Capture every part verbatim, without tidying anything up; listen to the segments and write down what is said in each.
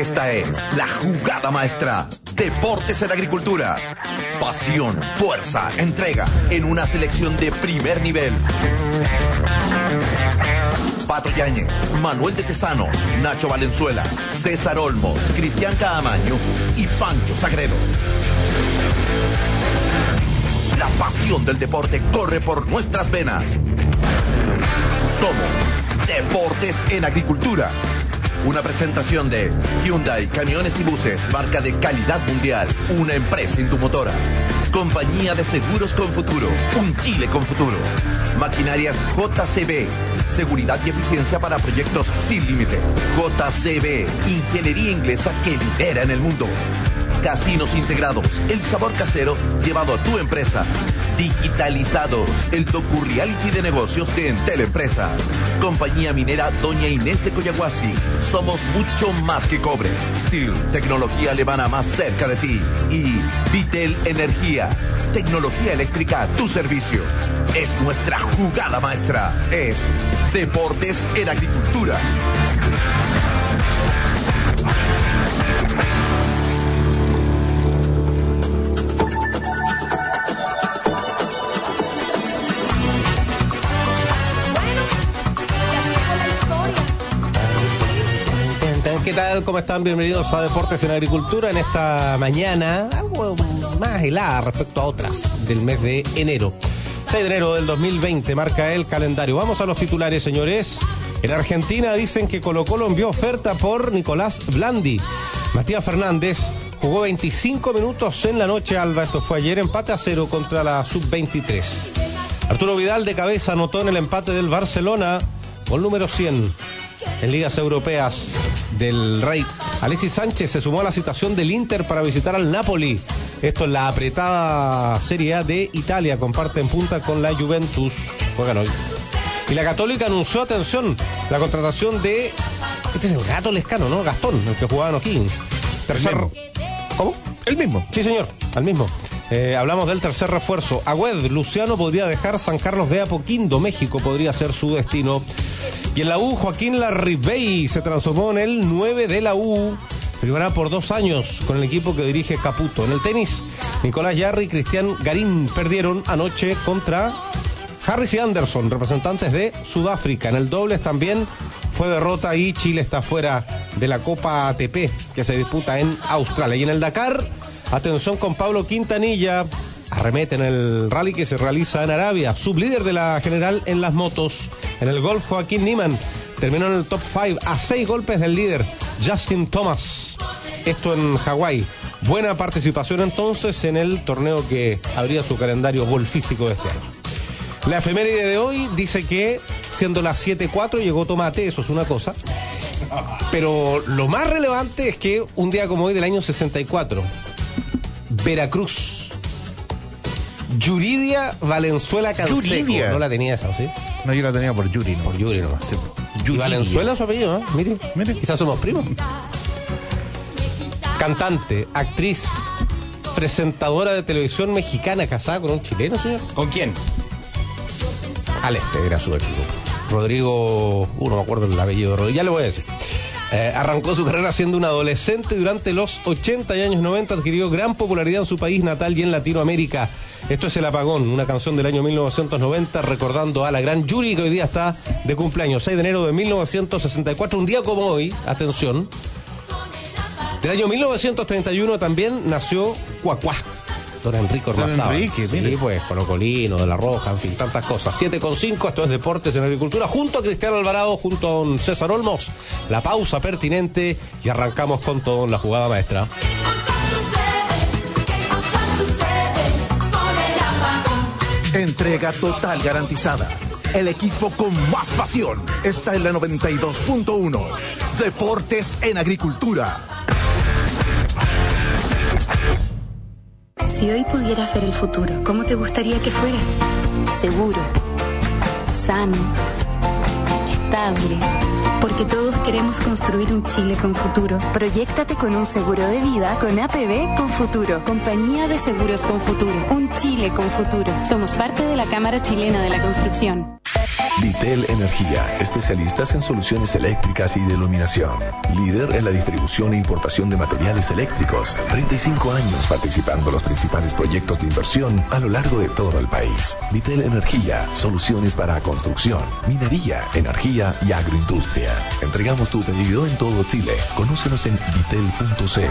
Esta es la jugada maestra. Deportes en Agricultura. Pasión, fuerza, entrega en una selección de primer nivel. Pato Yáñez, Manuel de Tesano, Nacho Valenzuela, César Olmos, Cristian Caamaño y Pancho Sagredo. La pasión del deporte corre por nuestras venas. Somos Deportes en Agricultura. Una presentación de Hyundai Camiones y Buses, marca de calidad mundial, una empresa indumotora. Compañía de Seguros con Futuro, un Chile con futuro. Maquinarias J C B, seguridad y eficiencia para proyectos sin límite. J C B, ingeniería inglesa que lidera en el mundo. Casinos integrados, el sabor casero llevado a tu empresa. Digitalizados, el docu-reality de negocios de Entel Empresa. Compañía minera Doña Inés de Coyahuasi. Somos mucho más que cobre. Steel, tecnología alemana más cerca de ti. Y Vitel Energía, tecnología eléctrica a tu servicio. Es nuestra jugada maestra. Es Deportes en Agricultura. ¿Qué tal? ¿Cómo están? Bienvenidos a Deportes en Agricultura en esta mañana algo más helada respecto a otras del mes de enero. seis de enero del dos mil veinte marca el calendario. Vamos a los titulares, señores. En Argentina dicen que Colo-Colo envió oferta por Nicolás Blandi. Matías Fernández jugó veinticinco minutos en la noche, Alba. Esto fue ayer, empate a cero contra la sub veintitrés. Arturo Vidal de cabeza anotó en el empate del Barcelona, gol número cien en ligas europeas del Rey. Alexis Sánchez se sumó a la citación del Inter para visitar al Napoli. Esto es la apretada Serie A de Italia. Comparten punta con la Juventus. Juegan hoy. Y la Católica anunció, atención, la contratación de... Este es el Gato Lescano, ¿no? Gastón, el que jugaba en O'Higgins. Tercer... ¿Cómo? El mismo. Sí, señor, al mismo. Eh, hablamos del tercer refuerzo. Agüed, Luciano podría dejar San Carlos de Apoquindo. México podría ser su destino. Y en la U, Joaquín Larribey se transformó en el nueve de la U. Firmará por dos años con el equipo que dirige Caputo. En el tenis, Nicolás Jarry y Cristian Garín perdieron anoche contra Harris y Anderson, representantes de Sudáfrica. En el dobles también fue derrota y Chile está fuera de la Copa A T P que se disputa en Australia. Y en el Dakar, atención con Pablo Quintanilla. Arremete en el rally que se realiza en Arabia. Sublíder de la general en las motos. En el golf, Joaquín Niemann terminó en el top cinco a seis golpes del líder, Justin Thomas. Esto en Hawái. Buena participación entonces en el torneo que abría su calendario golfístico de este año. La efeméride de hoy dice que, siendo las siete cuatro, llegó Tomate, eso es una cosa. Pero lo más relevante es que un día como hoy del año sesenta y cuatro, Veracruz, Yuridia Valenzuela Canseco. Yuridia. No la tenía esa, ¿sí? No, yo la tenía por Yuri, ¿no? Por Yuri nomás. Sí. Y Valenzuela su apellido, ¿eh? Mire, Mire. quizás somos primos. Cantante, actriz, presentadora de televisión mexicana, casada con un chileno, señor. ¿Con quién? Al este era su equipo. Rodrigo, uh, no me acuerdo el apellido de Rodrigo, ya le voy a decir. Eh, arrancó su carrera siendo un adolescente. Durante los ochenta y años noventa adquirió gran popularidad en su país natal y en Latinoamérica. Esto es El Apagón, una canción del año mil novecientos noventa recordando a la gran Yuri, que hoy día está de cumpleaños. seis de enero de mil novecientos sesenta y cuatro, un día como hoy, atención, del año mil novecientos treinta y uno también nació Cuacuá, don Enrique Ormazábal. Enrique, sí, mire. pues, Colocolino, de la Roja, en fin, tantas cosas. siete con cinco, esto es Deportes en Agricultura, junto a Cristiano Alvarado, junto a don César Olmos. La pausa pertinente y arrancamos con todo en la jugada maestra. Entrega total garantizada. El equipo con más pasión está en la noventa y dos punto uno. Deportes en Agricultura. Si hoy pudieras ver el futuro, ¿cómo te gustaría que fuera? Seguro, sano, estable. Porque todos queremos construir un Chile con futuro. Proyéctate con un seguro de vida con A P B con Futuro. Compañía de Seguros con Futuro. Un Chile con futuro. Somos parte de la Cámara Chilena de la Construcción. Vitel Energía, especialistas en soluciones eléctricas y de iluminación. Líder en la distribución e importación de materiales eléctricos. treinta y cinco años participando en los principales proyectos de inversión a lo largo de todo el país. Vitel Energía, soluciones para construcción, minería, energía y agroindustria. Entregamos tu pedido en todo Chile. Conócenos en vitel punto c l.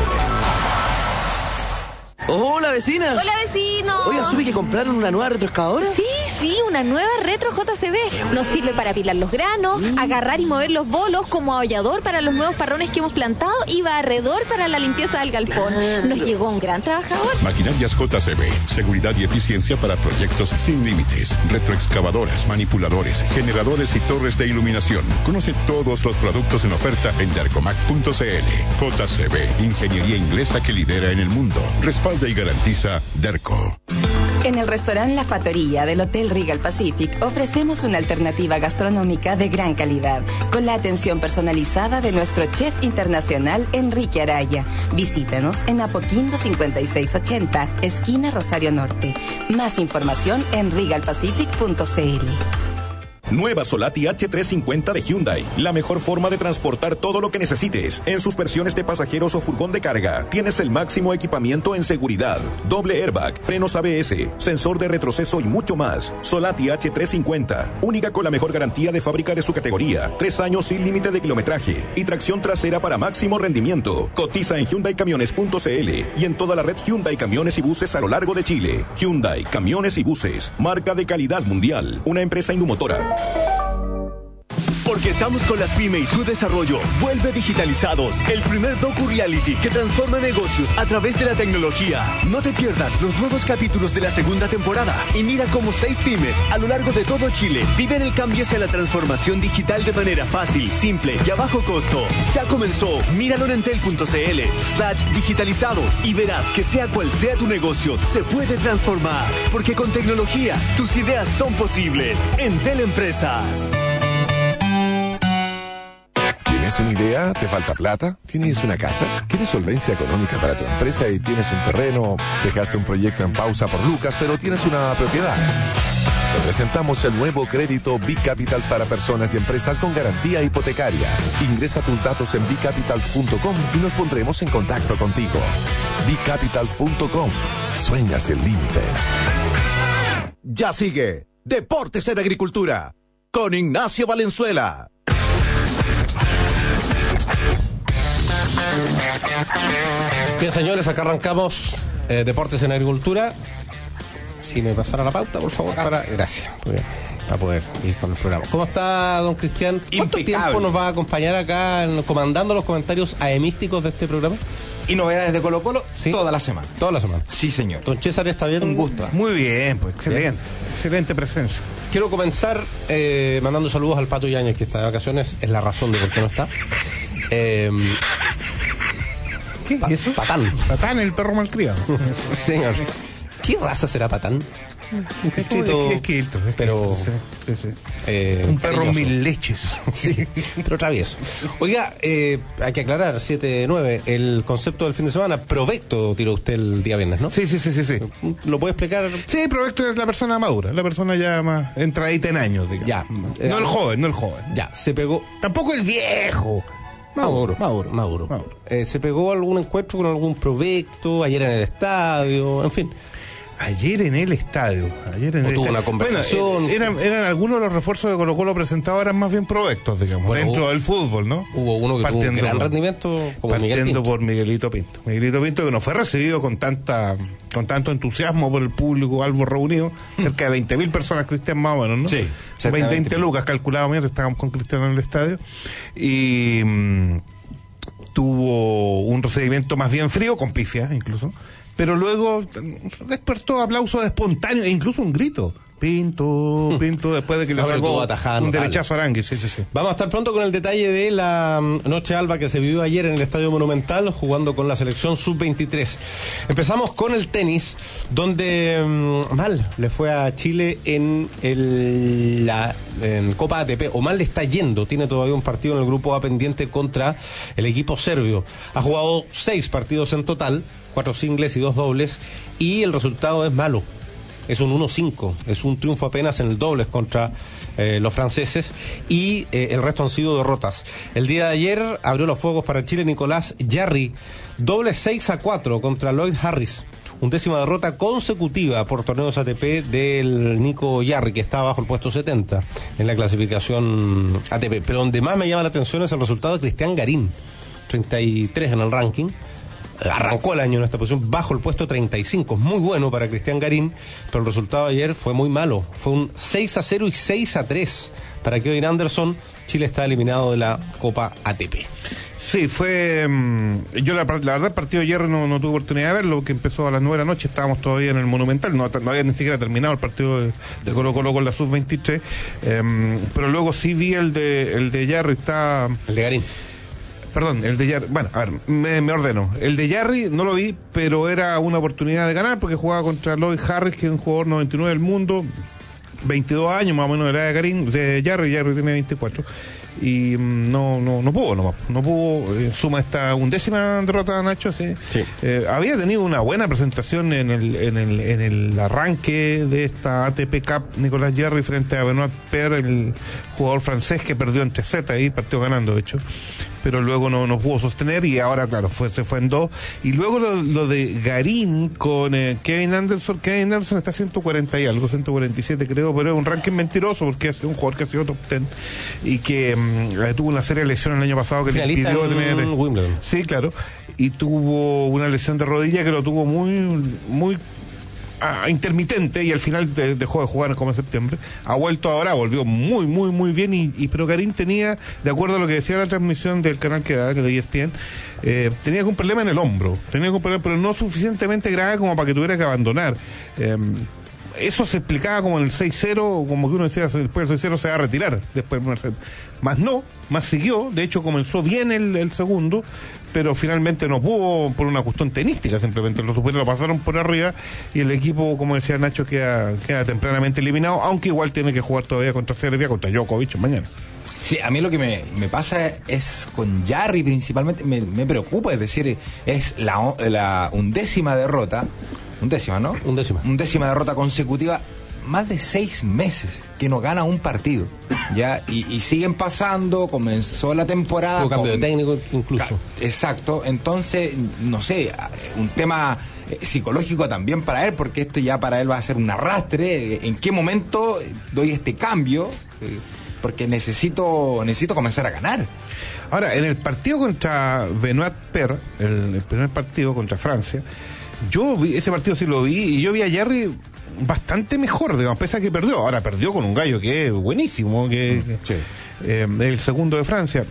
Hola, vecina. Hola, vecino. Oiga, ¿supe que compraron una nueva retroexcavadora? Sí, sí, una nueva retro J C B. Nos sirve para apilar los granos, mm. agarrar y mover los bolos, como ahollador para los nuevos parrones que hemos plantado y barredor para la limpieza del galpón. Nos llegó un gran trabajador. Maquinarias J C B. Seguridad y eficiencia para proyectos sin límites. Retroexcavadoras, manipuladores, generadores y torres de iluminación. Conoce todos los productos en oferta en dercomac punto c l. J C B. Ingeniería inglesa que lidera en el mundo. Respalda y garantiza Derco. En el restaurante La Fattoria del Hotel Regal Pacific ofrecemos una alternativa gastronómica de gran calidad, con la atención personalizada de nuestro chef internacional Enrique Araya. Visítanos en Apoquindo cincuenta y seis ochenta, esquina Rosario Norte. Más información en regal pacific punto c l. Nueva Solati H trescientos cincuenta de Hyundai. La mejor forma de transportar todo lo que necesites. En sus versiones de pasajeros o furgón de carga, tienes el máximo equipamiento en seguridad. Doble airbag, frenos A B S, sensor de retroceso y mucho más. Solati H trescientos cincuenta. Única con la mejor garantía de fábrica de su categoría. Tres años sin límite de kilometraje. Y tracción trasera para máximo rendimiento. Cotiza en hyundai camiones punto c l y en toda la red Hyundai Camiones y Buses a lo largo de Chile. Hyundai Camiones y Buses. Marca de calidad mundial. Una empresa Indumotora. Porque estamos con las pymes y su desarrollo. Vuelve Digitalizados, el primer docu-reality que transforma negocios a través de la tecnología. No te pierdas los nuevos capítulos de la segunda temporada y mira cómo seis pymes a lo largo de todo Chile viven el cambio hacia la transformación digital de manera fácil, simple y a bajo costo. Ya comenzó. Míralo en entel punto c l slash digitalizados y verás que sea cual sea tu negocio, se puede transformar. Porque con tecnología, tus ideas son posibles. Entel Empresas. ¿Tienes una idea? ¿Te falta plata? ¿Tienes una casa? ¿Quieres solvencia económica para tu empresa y tienes un terreno? ¿Dejaste un proyecto en pausa por Lucas, pero tienes una propiedad? Te presentamos el nuevo crédito Bicapitals para personas y empresas con garantía hipotecaria. Ingresa tus datos en bicapitals punto com y nos pondremos en contacto contigo. bicapitals punto com. Sueñas sin límites. Ya sigue Deportes en Agricultura con Ignacio Valenzuela. Bien, señores, acá arrancamos eh, Deportes en Agricultura. Si me pasara la pauta, por favor, para... Gracias. Muy bien, para poder ir con el programa. ¿Cómo está, don Cristian? ¿Cuánto Impecable. tiempo nos va a acompañar acá en, comandando los comentarios aemísticos de este programa? Y novedades de Colo Colo, ¿Sí? toda la semana. Toda la semana. Sí, señor. Don César, ¿está bien? Un gusto. Muy bien, pues excelente. Bien. Excelente presencia. Quiero comenzar eh, mandando saludos al Pato Yáñez, que está de vacaciones. Es la razón de por qué no está. Eh, ¿Qué es eso? Patán. Patán, el perro malcriado. Señor. ¿Qué raza será Patán? Un escrito, es quilto, es pero sí, sí, sí. Eh, un perro cariñoso. mil leches. Sí, pero travieso. Oiga, eh, hay que aclarar, siete nueve, el concepto del fin de semana. Provecto tiró usted el día viernes, ¿no? Sí, sí, sí, sí, sí. ¿Lo puede explicar? Sí, Provecto es la persona madura, la persona ya más entradita en años, digamos. Ya. No el joven, no el joven. Ya, se pegó. Tampoco el viejo. Maduro, Maduro. Maduro. Maduro. Eh, se pegó algún encuentro con algún Provecto, ayer en el estadio, en fin. Ayer en el estadio. Ayer en o el tuvo estadio. una conversación. Bueno, eran, eran algunos de los refuerzos de Colo Colo presentados, eran más bien Provectos, digamos, bueno, dentro hubo, del fútbol, ¿no? Hubo uno que partiendo tuvo un gran por, rendimiento, como Miguel partiendo Pinto. por Miguelito Pinto. Miguelito Pinto, que no fue recibido con tanta con tanto entusiasmo por el público algo reunido. Cerca de veinte mil personas, Cristian, más o menos, ¿no? Sí. veinte, veinte lucas, calculado mientras estábamos con Cristiano en el estadio. Y mmm, tuvo un recibimiento más bien frío, con pifia incluso. Pero luego despertó aplausos espontáneos e incluso un grito. Pinto, Pinto, después de que le sacó un derechazo a Arangui. Sí, sí, sí. Vamos a estar pronto con el detalle de la noche alba que se vivió ayer en el Estadio Monumental, jugando con la selección sub veintitrés. Empezamos con el tenis, donde um, mal le fue a Chile en el la en Copa A T P, o mal le está yendo. Tiene todavía un partido en el grupo A pendiente contra el equipo serbio. Ha jugado seis partidos en total, cuatro singles y dos dobles, y el resultado es malo. es un uno cinco, es un triunfo apenas en el dobles contra eh, los franceses, y eh, el resto han sido derrotas. El día de ayer abrió los fuegos para Chile Nicolás Jarry, doble seis a cuatro contra Lloyd Harris. Undécima derrota consecutiva por torneos A T P del Nico Jarry, que está bajo el puesto setenta en la clasificación A T P. Pero donde más me llama la atención es el resultado de Cristian Garín, treinta y tres en el ranking. Arrancó el año en esta posición bajo el puesto treinta y cinco. Muy bueno para Cristian Garín, pero el resultado de ayer fue muy malo. Fue un seis a cero y seis a tres para Kevin Anderson. Chile está eliminado de la Copa A T P. Sí, fue... Yo la, la verdad el partido de ayer no, no tuve oportunidad de verlo, que empezó a las nueve de la noche, estábamos todavía en el Monumental, no, no había ni siquiera terminado el partido de, de Colo Colo con la sub veintitrés, eh, pero luego sí vi el de el de Jarry, está... El de Garín. Perdón, el de Jarry, bueno, a ver, me, me ordeno. El de Jarry no lo vi, pero era una oportunidad de ganar porque jugaba contra Lloyd Harris, que es un jugador noventa y nueve del mundo, veintidós años más o menos de la edad de Garín, de Jarry, Jarry tiene veinticuatro. Y no no no pudo nomás, no pudo, en suma esta undécima derrota, Nacho, sí. sí. Eh, había tenido una buena presentación en el, en el en el arranque de esta A T P Cup Nicolás Jarry frente a Benoit Paire, el jugador francés que perdió en tres sets ahí, partió ganando de hecho, pero luego no, no pudo sostener y ahora claro fue se fue en dos. Y luego lo, lo de Garín con eh, Kevin Anderson, Kevin Anderson está a ciento cuarenta y algo, ciento cuarenta y siete creo, pero es un ranking mentiroso porque es un jugador que ha sido top diez y que um, tuvo una serie de lesiones el año pasado que finalista le impidió tener Wimbledon. Sí, claro, y tuvo una lesión de rodilla que lo tuvo muy muy ah, intermitente y al final de, dejó de jugar como en septiembre. Ha vuelto ahora, volvió muy muy muy bien y, y pero Garín tenía, de acuerdo a lo que decía la transmisión del canal que da, que de E S P N, eh, tenía un problema en el hombro, tenía un problema, pero no suficientemente grave como para que tuviera que abandonar. Eh, Eso se explicaba como en el seis cero, como que uno decía, después del seis cero se va a retirar, después más no, más siguió, de hecho comenzó bien el, el segundo, pero finalmente no pudo por una cuestión tenística, simplemente los superiores lo pasaron por arriba y el equipo, como decía Nacho, queda, queda tempranamente eliminado, aunque igual tiene que jugar todavía contra Serbia, contra Djokovic mañana. Sí, a mí lo que me, me pasa es con Jarry principalmente, me, me preocupa, es decir, es la, la undécima derrota, undécima, ¿no? Undécima. Undécima derrota consecutiva, más de seis meses que no gana un partido, ¿ya? Y, y siguen pasando, comenzó la temporada... Hubo cambio con, de técnico incluso. Exacto, entonces, no sé, un tema psicológico también para él, porque esto ya para él va a ser un arrastre. ¿En qué momento doy este cambio? Porque necesito necesito comenzar a ganar. Ahora, en el partido contra Benoit Paire, el, el primer partido contra Francia, yo vi, ese partido sí lo vi, y yo vi a Jarry bastante mejor, digamos, pese a que perdió. Ahora perdió con un gallo que es buenísimo, que, que sí. eh, el segundo de Francia,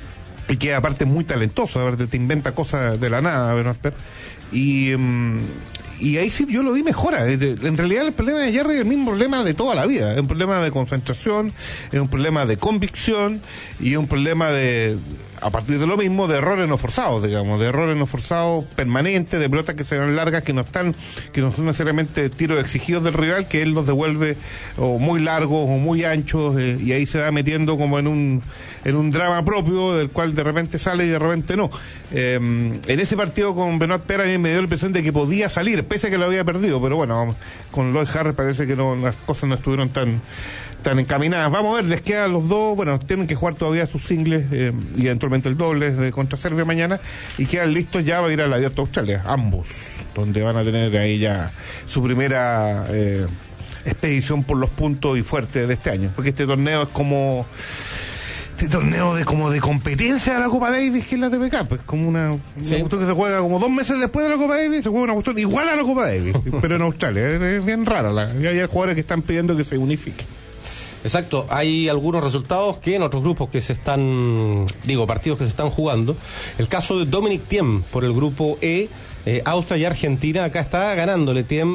y que aparte es muy talentoso, aparte te inventa cosas de la nada, Benoit Paire. Y... Um, Y ahí sí yo lo vi mejora. En realidad el problema de Jarry es el mismo problema de toda la vida. Es un problema de concentración, es un problema de convicción y es un problema de, a partir de lo mismo, de errores no forzados, digamos, de errores no forzados permanentes, de pelotas que se dan largas, que no están, que no son necesariamente tiros exigidos del rival, que él los devuelve o muy largos o muy anchos, eh, y ahí se va metiendo como en un en un drama propio del cual de repente sale y de repente no. Eh, en ese partido con Benoit Paire a mí me dio la impresión de que podía salir, pese a que lo había perdido, pero bueno, con Lloyd Harris parece que no, las cosas no estuvieron tan tan encaminadas. Vamos a ver, les quedan los dos, bueno, tienen que jugar todavía sus singles eh, y eventualmente el doble de contra Serbia mañana, y quedan listos ya para ir al Abierto de Australia, ambos, donde van a tener ahí ya su primera eh, expedición por los puntos y fuertes de este año, porque este torneo es como este torneo de como de competencia de la Copa Davis, que es la T P Cup, pues como una, una sí. cuestión que se juega como dos meses después de la Copa Davis, se juega una cuestión igual a la Copa Davis, pero en Australia, es, es bien rara, la, ya hay jugadores que están pidiendo que se unifique. Exacto, hay algunos resultados que en otros grupos que se están, digo, partidos que se están jugando. El caso de Dominic Thiem por el grupo E, eh, Austria y Argentina, acá está ganándole Thiem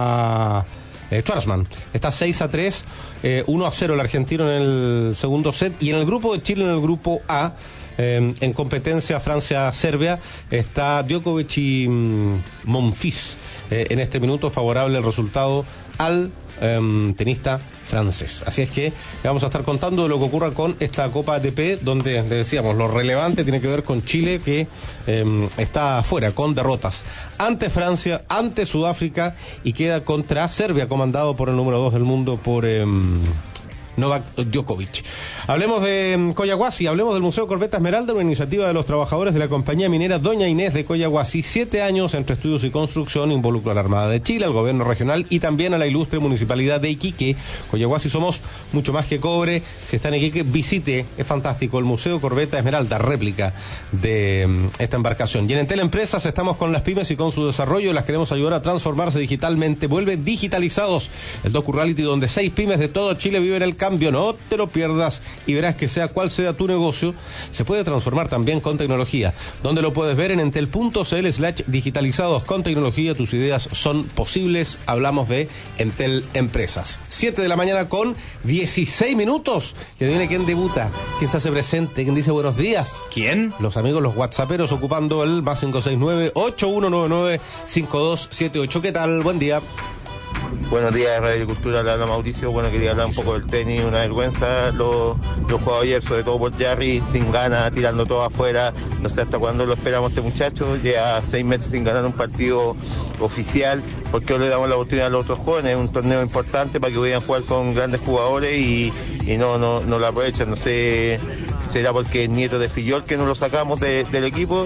a eh, Schwarzman. Está seis a tres, eh, uno a cero el argentino en el segundo set. Y en el grupo de Chile, en el grupo A, eh, en competencia Francia-Serbia, está Djokovic y mm, Monfils. Eh, en este minuto favorable el resultado al eh, tenista francés. Así es que le vamos a estar contando de lo que ocurra con esta Copa A T P, donde le decíamos, lo relevante tiene que ver con Chile, que eh, está afuera con derrotas ante Francia, ante Sudáfrica, y queda contra Serbia, comandado por el número dos del mundo, por eh, Novak Djokovic. Hablemos de Collahuasi, hablemos del Museo Corbeta Esmeralda, una iniciativa de los trabajadores de la compañía minera Doña Inés de Collahuasi. Siete años entre estudios y construcción, involucra a la Armada de Chile, al gobierno regional y también a la ilustre municipalidad de Iquique. Collahuasi somos mucho más que cobre. Si está en Iquique, visite, es fantástico, el Museo Corbeta Esmeralda, réplica de um, esta embarcación. Y en Entel Empresas estamos con las pymes y con su desarrollo, las queremos ayudar a transformarse digitalmente. Vuelve Digitalizados, el docu-reality donde seis pymes de todo Chile viven el cambio. No te lo pierdas y verás que sea cual sea tu negocio, se puede transformar también con tecnología. ¿Dónde lo puedes ver? En entel.cl slash digitalizados. Con tecnología tus ideas son posibles. Hablamos de Entel Empresas. siete de la mañana con dieciséis minutos. Que viene quién debuta, quién se hace presente, quién dice buenos días. ¿Quién? Los amigos, los whatsapperos, ocupando el más cinco seis nueve, ocho uno nueve nueve, cinco dos siete ocho. ¿Qué tal? Buen día. Buenos días, Radio Agricultura, le habla Mauricio. Bueno, quería hablar un poco del tenis, una vergüenza lo, lo jugado ayer, sobre todo por Jarry, sin ganas, tirando todo afuera. No sé hasta cuándo lo esperamos este muchacho, lleva seis meses sin ganar un partido oficial. ¿Por qué no le damos la oportunidad a los otros jóvenes? Es un torneo importante para que vayan a jugar con grandes jugadores y, y no, no, no lo aprovechan. No sé, será porque es nieto de Fillol que no lo sacamos de, del equipo,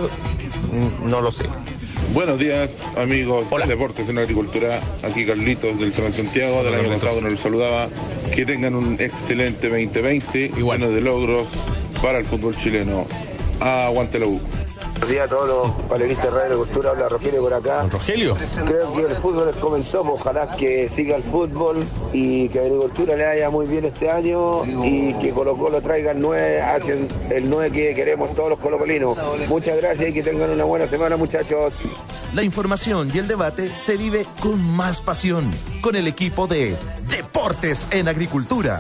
no lo sé. Buenos días, amigos de Deportes en Agricultura. Aquí Carlitos del Transantiago. Del año pasado nos los saludaba. Que tengan un excelente veinte veinte, lleno de logros para el fútbol chileno. Aguante la U. Buenos días a todos los panelistas de Radio Agricultura. Habla Rogelio por acá. Rogelio. Creo que el fútbol comenzó, ojalá que siga el fútbol y que Agricultura le vaya muy bien este año y que Colo Colo traiga el nueve, hacen el nueve que queremos todos los colocolinos. Muchas gracias y que tengan una buena semana, muchachos. La información y el debate se vive con más pasión con el equipo de Deportes en Agricultura.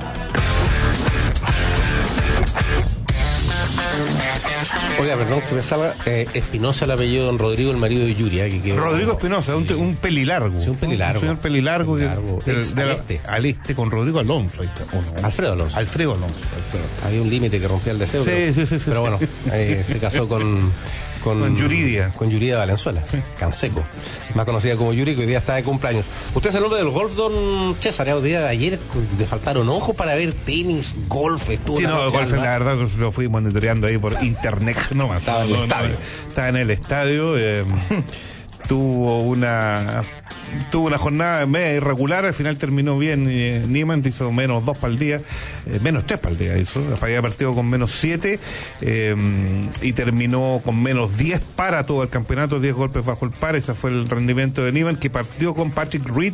Oiga, perdón que me salga, eh, Espinosa el apellido de don Rodrigo, el marido de Yuri. Eh, que quedó, Rodrigo Espinosa, sí. un, un pelilargo. Sí, un pelilargo. Un señor pelilargo. pelilargo que, del, de al, la, este. al este, con Rodrigo Alonso. Ahí está, no? Alfredo Alonso. Alfredo Alonso. Alfredo. Había un límite que rompía el deseo. Sí, pero, sí, sí, sí. Pero sí. bueno, eh, se casó con... Con, con Yuridia. Con Yuridia Valenzuela, sí. Canseco. Más conocida como Yuri, que hoy día está de cumpleaños. Usted se habló del golf, don César. El día de ayer le faltaron ojos para ver tenis, golf. Estuvo sí, no, el golf, la verdad, lo fui monitoreando ahí por internet. No, estaba en el no, estadio. No, estaba en el estadio. Eh, tuvo una... Tuvo una jornada media irregular, al final terminó bien. eh, Niemann hizo menos dos para el día, eh, menos tres para el día hizo, había partido con menos siete eh, y terminó con menos diez para todo el campeonato, diez golpes bajo el par. Ese fue el rendimiento de Niemann, que partió con Patrick Reed,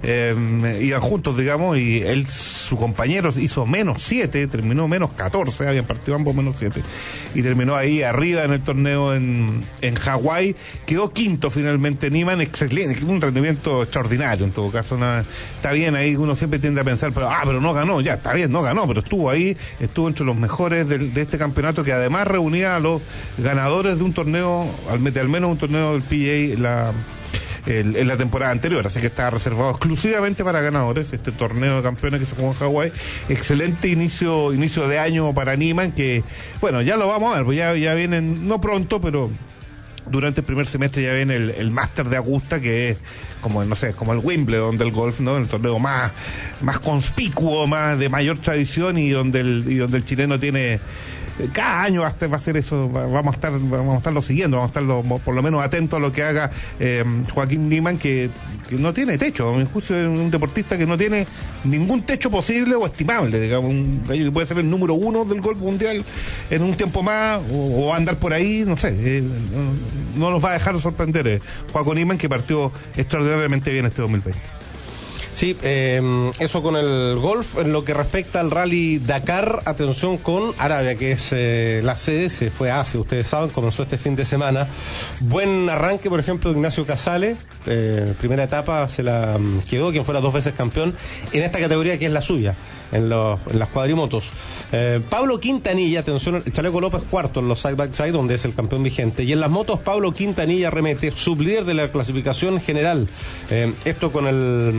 eh, iban juntos, digamos, y él, su compañero, hizo menos siete, terminó menos catorce, habían partido ambos menos siete, y terminó ahí arriba en el torneo en, en Hawái. Quedó quinto finalmente Niemann, excelente, un rendimiento extraordinario en todo caso. Una, está bien, ahí uno siempre tiende a pensar, pero ah, pero no ganó, ya, está bien, no ganó, pero estuvo ahí, estuvo entre los mejores de, de este campeonato, que además reunía a los ganadores de un torneo, al, de al menos un torneo del P G A la, el, en la temporada anterior, así que está reservado exclusivamente para ganadores este torneo de campeones que se jugó en Hawái. Excelente inicio inicio de año para Niemann, que bueno, ya lo vamos a ver, pues ya, ya vienen, no pronto, pero durante el primer semestre ya viene el, el Máster de Augusta, que es como, no sé, como el Wimbledon del golf, ¿no? El torneo más, más conspicuo, más de mayor tradición, y donde el, y donde el chileno tiene... Cada año va a ser eso, vamos a estar, vamos a estarlo siguiendo, vamos a estarlo por lo menos atentos a lo que haga eh, Joaquín Niemann, que, que no tiene techo. A mi juicio es un deportista que no tiene ningún techo posible o estimable, digamos, un gallo que puede ser el número uno del golf mundial en un tiempo más, o, o andar por ahí, no sé, eh, no, no nos va a dejar sorprender eh, Joaquín Niemann, que partió extraordinariamente bien este dos mil veinte. Sí, eh, eso con el golf. En lo que respecta al Rally Dakar, atención con Arabia, que es eh, la sede, se fue a Asia, ustedes saben, comenzó este fin de semana. Buen arranque, por ejemplo, de Ignacio Casale, eh, primera etapa se la um, quedó, quien fuera dos veces campeón en esta categoría que es la suya, en, los, en las cuadrimotos. Eh, Pablo Quintanilla, atención, el Chaleco López cuarto en los side by side, donde es el campeón vigente, y en las motos Pablo Quintanilla remete, sublíder de la clasificación general. Eh, esto con el Rally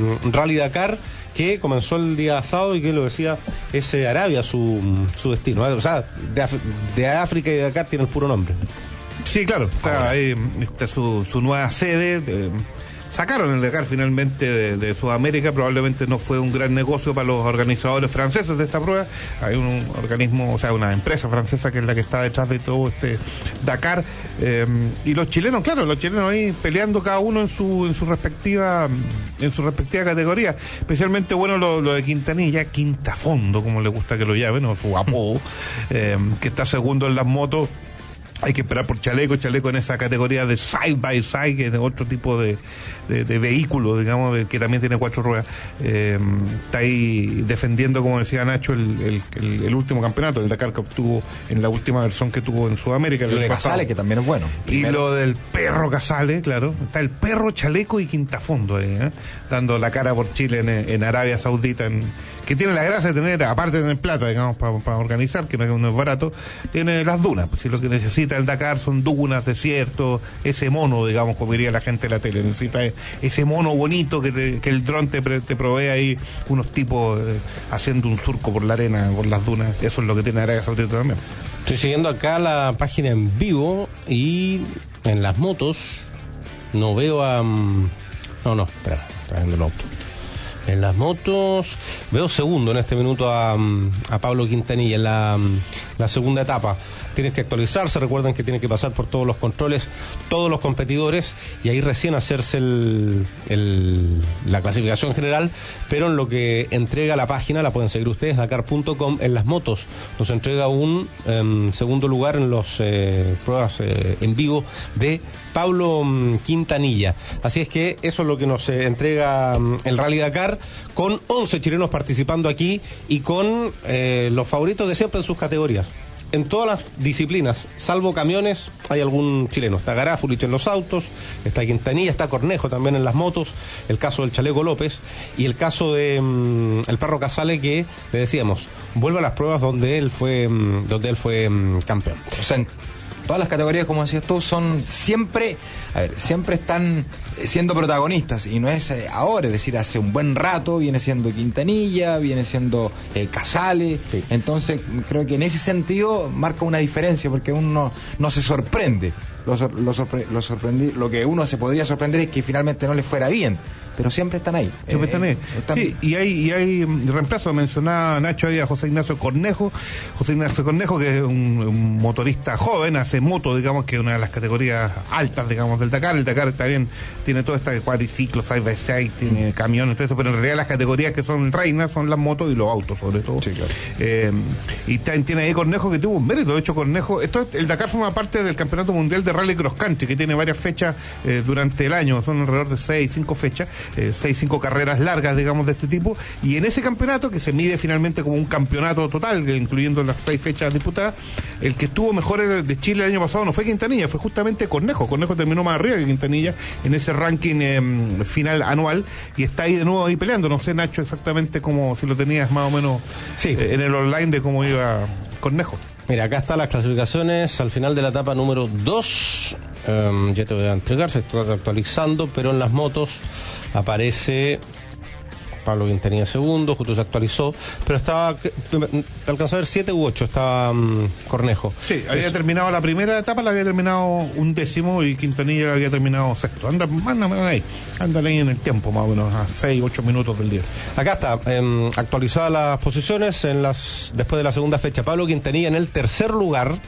Rally Dakar, que comenzó el día sábado y que lo decía, es eh, Arabia su, su destino. O sea, de, Af- de África y de Dakar tiene el puro nombre. Sí, claro. O sea, ahí está su, su nueva sede. Eh, sacaron el Dakar finalmente de, de Sudamérica. Probablemente no fue un gran negocio para los organizadores franceses de esta prueba. Hay un organismo, o sea, una empresa francesa que es la que está detrás de todo este Dakar. Eh, y los chilenos, claro, los chilenos ahí peleando cada uno en su en su respectiva en su respectiva categoría. Especialmente bueno lo, lo de Quintanilla, Quintafondo, como le gusta que lo llamen, o su apodo, eh, que está segundo en las motos. Hay que esperar por Chaleco, Chaleco en esa categoría de side by side, que es de otro tipo de, de, de vehículo, digamos, de, que también tiene cuatro ruedas. Eh, está ahí defendiendo, como decía Nacho, el, el, el, el último campeonato, el Dakar que obtuvo en la última versión que tuvo en Sudamérica. Lo de Casale, que también es bueno. Primero. Y lo del perro Casale, claro. Está el perro, Chaleco y Quintafondo ahí, ¿eh? Dando la cara por Chile en, en Arabia Saudita, en, que tiene la gracia de tener, aparte de tener plata, digamos, para pa organizar, que no es, no es barato, tiene las dunas. Pues si lo que necesita el Dakar son dunas, desiertos, ese mono, digamos, como diría la gente de la tele, necesita ese mono bonito que, te, que el dron te, te provee ahí, unos tipos eh, haciendo un surco por la arena, por las dunas. Eso es lo que tiene Arabia Saudita también. Estoy siguiendo acá la página en vivo y en las motos no veo a... No, no, espera, está viendo el auto. En las motos veo segundo en este minuto a, a Pablo Quintanilla en la, la segunda etapa. Tienes que actualizarse, recuerden que tienen que pasar por todos los controles, todos los competidores, y ahí recién hacerse el, el, la clasificación general, pero en lo que entrega la página, la pueden seguir ustedes, dakar punto com, en las motos nos entrega un um, segundo lugar en las eh, pruebas eh, en vivo de Pablo um, Quintanilla. Así es que eso es lo que nos eh, entrega um, el Rally Dakar, con once chilenos participando aquí y con eh, los favoritos de siempre en sus categorías. En todas las disciplinas, salvo camiones, hay algún chileno. Está Garáfulich en los autos, está Quintanilla, está Cornejo también en las motos, el caso del Chaleco López y el caso de um, el perro Casale, que le decíamos, vuelve a las pruebas donde él fue um, donde él fue um, campeón. O sea, en todas las categorías, como decías tú, son siempre, a ver, siempre están siendo protagonistas, y no es eh, ahora, es decir, hace un buen rato viene siendo Quintanilla, viene siendo eh, Casale, sí. Entonces creo que en ese sentido marca una diferencia, porque uno no, no se sorprende. Lo, lo, sorpre, lo, sorprendi, lo que uno se podría sorprender es que finalmente no le fuera bien, pero siempre están ahí. Siempre eh, están ahí. Están... Sí, y hay, y hay reemplazo. Mencionaba Nacho ahí a José Ignacio Cornejo. José Ignacio Cornejo, que es un, un motorista joven, hace moto, digamos, que es una de las categorías altas, digamos, del Dakar. El Dakar está bien, tiene todo este cuadriciclo, side by side, tiene camiones, todo eso, pero en realidad las categorías que son reinas son las motos y los autos, sobre todo. Sí, claro. Eh, y también tiene ahí Cornejo, que tuvo un mérito. De hecho, Cornejo, esto el Dakar forma parte del Campeonato Mundial de Rally Cross Country, que tiene varias fechas eh, durante el año, son alrededor de seis, cinco fechas, eh, seis, cinco carreras largas, digamos, de este tipo, y en ese campeonato, que se mide finalmente como un campeonato total, incluyendo las seis fechas disputadas, el que estuvo mejor de Chile el año pasado no fue Quintanilla, fue justamente Cornejo. Cornejo terminó más arriba que Quintanilla en ese ranking eh, final anual, y está ahí de nuevo ahí peleando. No sé, Nacho, exactamente cómo, si lo tenías más o menos sí. eh, en el online de cómo iba Cornejo. Mira, acá están las clasificaciones al final de la etapa número dos. Um, ya te voy a entregar, se está actualizando, pero en las motos aparece Pablo Quintanilla segundo, justo se actualizó, pero estaba, alcanzó a ver siete u ocho, estaba um, Cornejo. Sí, había Eso. terminado la primera etapa, la había terminado un décimo, y Quintanilla la había terminado sexto. Anda, anda ahí, andan ahí en el tiempo, más o menos, a seis, ocho minutos del día. Acá está, eh, actualizadas las posiciones en las después de la segunda fecha. Pablo Quintanilla en el tercer lugar,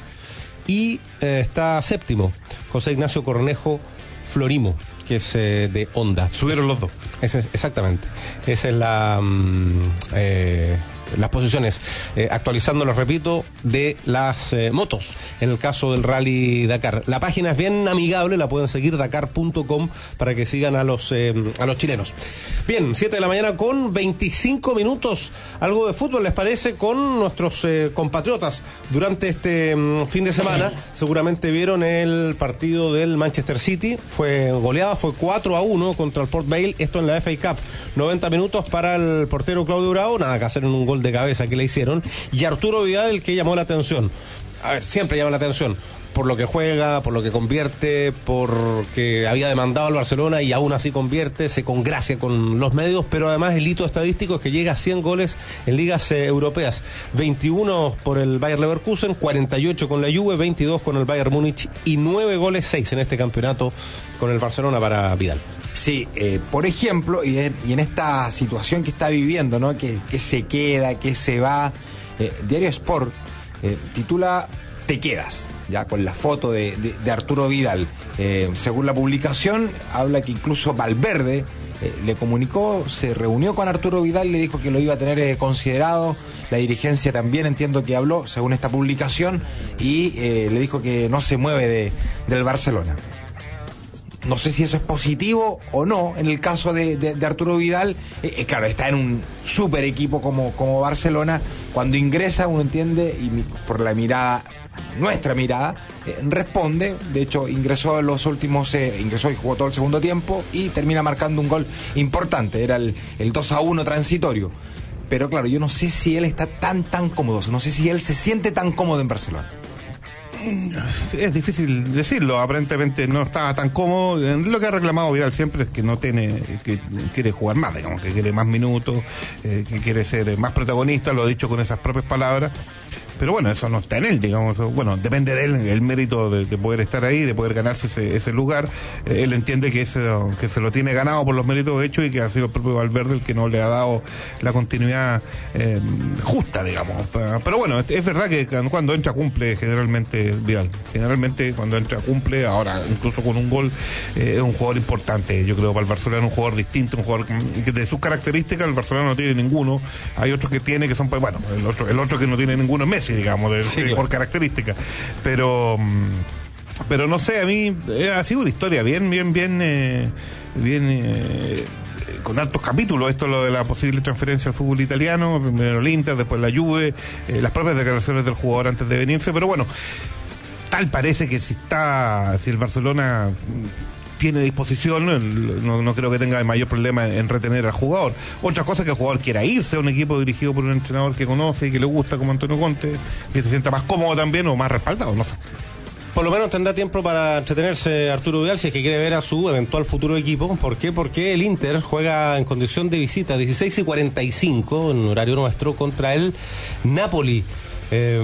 y eh, está séptimo José Ignacio Cornejo Florimo, que es eh, de Honda. Subieron los dos. Es, exactamente. Esa es la... Um, eh, las posiciones, eh, actualizando, lo repito, de las eh, motos, en el caso del Rally Dakar. La página es bien amigable, la pueden seguir, dakar punto com, para que sigan a los eh, a los chilenos. Bien, siete de la mañana con veinticinco minutos. Algo de fútbol, ¿les parece? Con nuestros eh, compatriotas durante este um, fin de semana. Seguramente vieron el partido del Manchester City. Fue goleada, fue cuatro a uno contra el Port Vale, esto en la F A Cup. noventa minutos para el portero Claudio Bravo, nada que hacer en un gol de cabeza que le hicieron, y Arturo Vidal, el que llamó la atención. A ver, siempre llama la atención. por lo que juega, por lo que convierte, porque había demandado al Barcelona y aún así convierte, se congracia con los medios, pero además el hito estadístico es que llega a cien goles en ligas eh, europeas, veintiuno por el Bayer Leverkusen, cuarenta y ocho con la Juve, veintidós con el Bayern Múnich y nueve goles, seis en este campeonato con el Barcelona para Vidal. Sí, eh, por ejemplo, y en, y en esta situación que está viviendo, ¿no? Que, que se queda, que se va, eh, Diario Sport eh, titula Te quedas, ya con la foto de, de, de Arturo Vidal. Eh, según la publicación, habla que incluso Valverde eh, le comunicó, se reunió con Arturo Vidal, le dijo que lo iba a tener eh, considerado. La dirigencia también entiendo que habló, según esta publicación, y eh, le dijo que no se mueve de, del Barcelona. No sé si eso es positivo o no en el caso de, de, de Arturo Vidal. Eh, eh, claro, está en un super equipo como, como Barcelona. Cuando ingresa, uno entiende, y mi, por la mirada, nuestra mirada, eh, responde. De hecho, ingresó en los últimos, eh, ingresó y jugó todo el segundo tiempo y termina marcando un gol importante. Era el, el dos a uno transitorio. Pero claro, yo no sé si él está tan, tan cómodo. No sé si él se siente tan cómodo en Barcelona. Es difícil decirlo, aparentemente no estaba tan cómodo. Lo que ha reclamado Vidal siempre es que no tiene, que quiere jugar más, digamos, que quiere más minutos, eh, que quiere ser más protagonista, lo ha dicho con esas propias palabras. Pero bueno, eso no está en él, digamos. Bueno, depende de él el mérito de, de poder estar ahí, de poder ganarse ese, ese lugar. Eh, él entiende que, ese, que se lo tiene ganado por los méritos hechos y que ha sido el propio Valverde el que no le ha dado la continuidad eh, justa, digamos. Pero bueno, es, es verdad que cuando entra cumple generalmente Vidal. Generalmente cuando entra cumple, ahora incluso con un gol, eh, es un jugador importante. Yo creo que para el Barcelona es un jugador distinto, un jugador que de sus características el Barcelona no tiene ninguno. Hay otros que tiene que son, bueno, el otro, el otro que no tiene ninguno es Messi, digamos, de, sí, de, por características, pero pero no sé, a mí eh, ha sido una historia bien, bien, bien eh, bien eh, con altos capítulos, esto lo de la posible transferencia al fútbol italiano, primero el Inter, después la Juve, eh, las propias declaraciones del jugador antes de venirse, pero bueno, tal parece que si está, si el Barcelona tiene disposición, no, no creo que tenga mayor problema en retener al jugador. Otra cosa es que el jugador quiera irse a un equipo dirigido por un entrenador que conoce y que le gusta, como Antonio Conte, que se sienta más cómodo también o más respaldado, no sé. Por lo menos tendrá tiempo para entretenerse Arturo Vidal si es que quiere ver a su eventual futuro equipo. ¿Por qué? Porque el Inter juega en condición de visita dieciséis y cuarenta y cinco en horario nuestro contra el Napoli. Eh,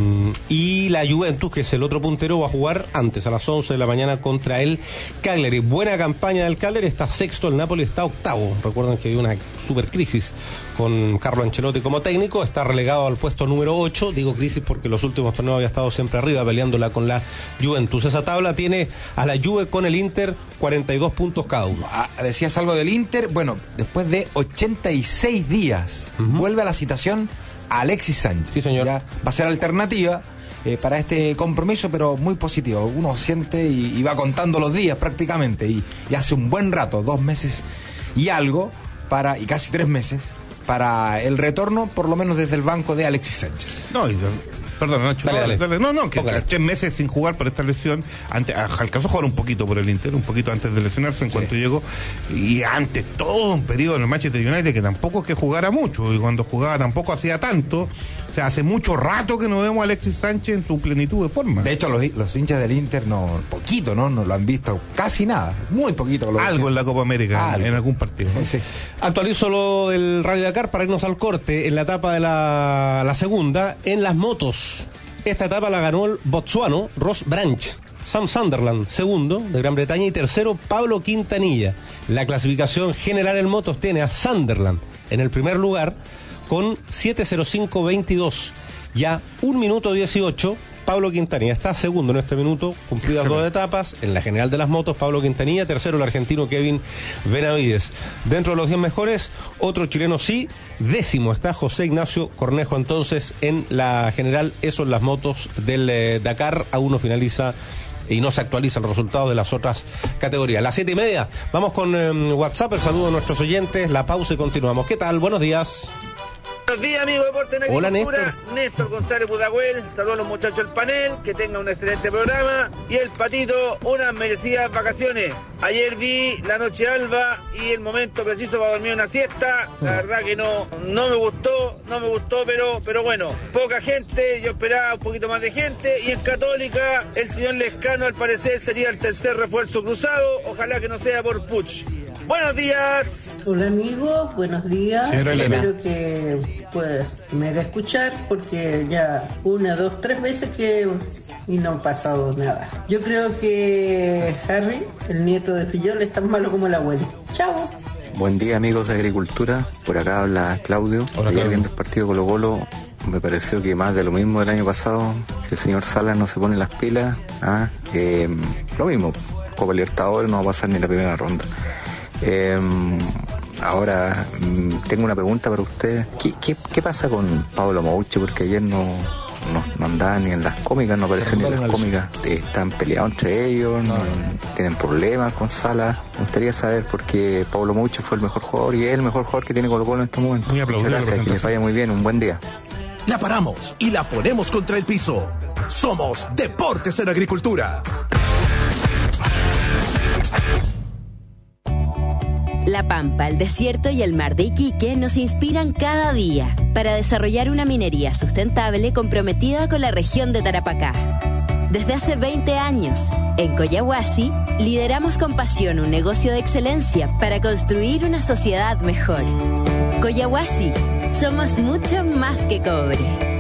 y la Juventus, que es el otro puntero, va a jugar antes, a las once de la mañana, contra el Cagliari. Buena campaña del Cagliari, está sexto, el Napoli está octavo. Recuerden que hay una super crisis con Carlo Ancelotti como técnico, está relegado al puesto número ocho. Digo crisis porque los últimos torneos había estado siempre arriba, peleándola con la Juventus. Esa tabla tiene a la Juve con el Inter cuarenta y dos puntos cada uno. Ah, decías algo del Inter, bueno, después de ochenta y seis días, uh-huh. vuelve a la citación Alexis Sánchez. Sí, señor. Ya va a ser alternativa eh, para este compromiso, pero muy positivo. Uno siente y, y va contando los días prácticamente. Y, y hace un buen rato, dos meses y algo, para y casi tres meses, para el retorno, por lo menos desde el banco de Alexis Sánchez. No, y Perdón, Nacho. Dale, dale. dale. No, no, que Póngale. tres meses sin jugar por esta lesión. Antes, alcanzó a jugar un poquito por el Inter, un poquito antes de lesionarse en sí. cuanto llegó. Y antes todo un periodo en el Manchester United que tampoco es que jugara mucho. Y cuando jugaba tampoco hacía tanto. O sea, hace mucho rato que no vemos a Alexis Sánchez en su plenitud de forma. De hecho, los, los hinchas del Inter no, poquito, ¿no? No lo han visto casi nada. Muy poquito. Lo Algo en la Copa América, en, en algún partido, ¿no? Sí. Actualizo lo del Rally Dakar para irnos al corte. En la etapa de la, la segunda, en las motos. Esta etapa la ganó el botsuano Ross Branch. Sam Sunderland, segundo, de Gran Bretaña, y tercero, Pablo Quintanilla. La clasificación general en motos tiene a Sunderland en el primer lugar con siete cero cinco veintidós. Ya un minuto dieciocho, Pablo Quintanilla está segundo en este minuto, cumplidas dos etapas. En la general de las motos, Pablo Quintanilla, tercero el argentino Kevin Benavides. Dentro de los diez mejores, otro chileno sí, décimo está José Ignacio Cornejo. Entonces, en la general, eso en las motos del eh, Dakar, aún no finaliza y no se actualiza el resultado de las otras categorías. Las siete y media, vamos con eh, WhatsApp, el saludo a nuestros oyentes, la pausa y continuamos. ¿Qué tal? Buenos días. Buenos días, amigos de Deportes en Hola, Agricultura. Néstor. Néstor González Pudahuel. Saludos a los muchachos del panel. Que tengan un excelente programa. Y el Patito, unas merecidas vacaciones. Ayer vi La Noche Alba y el momento preciso para dormir una siesta. La verdad que no, no me gustó, no me gustó, pero, pero bueno, poca gente. Yo esperaba un poquito más de gente. Y en Católica, el señor Lescano al parecer sería el tercer refuerzo cruzado. Ojalá que no sea por Puch. Buenos días. Hola amigos, buenos días. Señora Elena. Espero que pues me haga escuchar porque ya una, dos, tres veces que y no ha pasado nada. Yo creo que Harry, el nieto de Fillol, es tan malo como el abuelo. Chao. Buen día amigos de Agricultura, por acá habla Claudio. Hola, Ayer Claudio. viendo el partido Colo Colo me pareció que más de lo mismo del año pasado. Si el señor Salas no se pone las pilas, ah, eh, lo mismo, Copa Libertadores no va a pasar ni la primera ronda. Eh, ahora mm, tengo una pregunta para ustedes. ¿Qué, qué, qué pasa con Pablo Mouche? Porque ayer no, no, no andaba ni en las cómicas, no apareció ni en las cómicas. Eh, Están peleados entre ellos, no, tienen problemas con Salas. Me gustaría saber por qué Pablo Mouche fue el mejor jugador y es el mejor jugador que tiene Colo Colo en este momento. Muy Muchas aplaudido la gracias, que les vaya muy bien, un buen día. La paramos y la ponemos contra el piso. Somos Deportes en Agricultura. La Pampa, el desierto y el mar de Iquique nos inspiran cada día para desarrollar una minería sustentable comprometida con la región de Tarapacá. Desde hace veinte años, en Collahuasi, lideramos con pasión un negocio de excelencia para construir una sociedad mejor. Collahuasi, somos mucho más que cobre.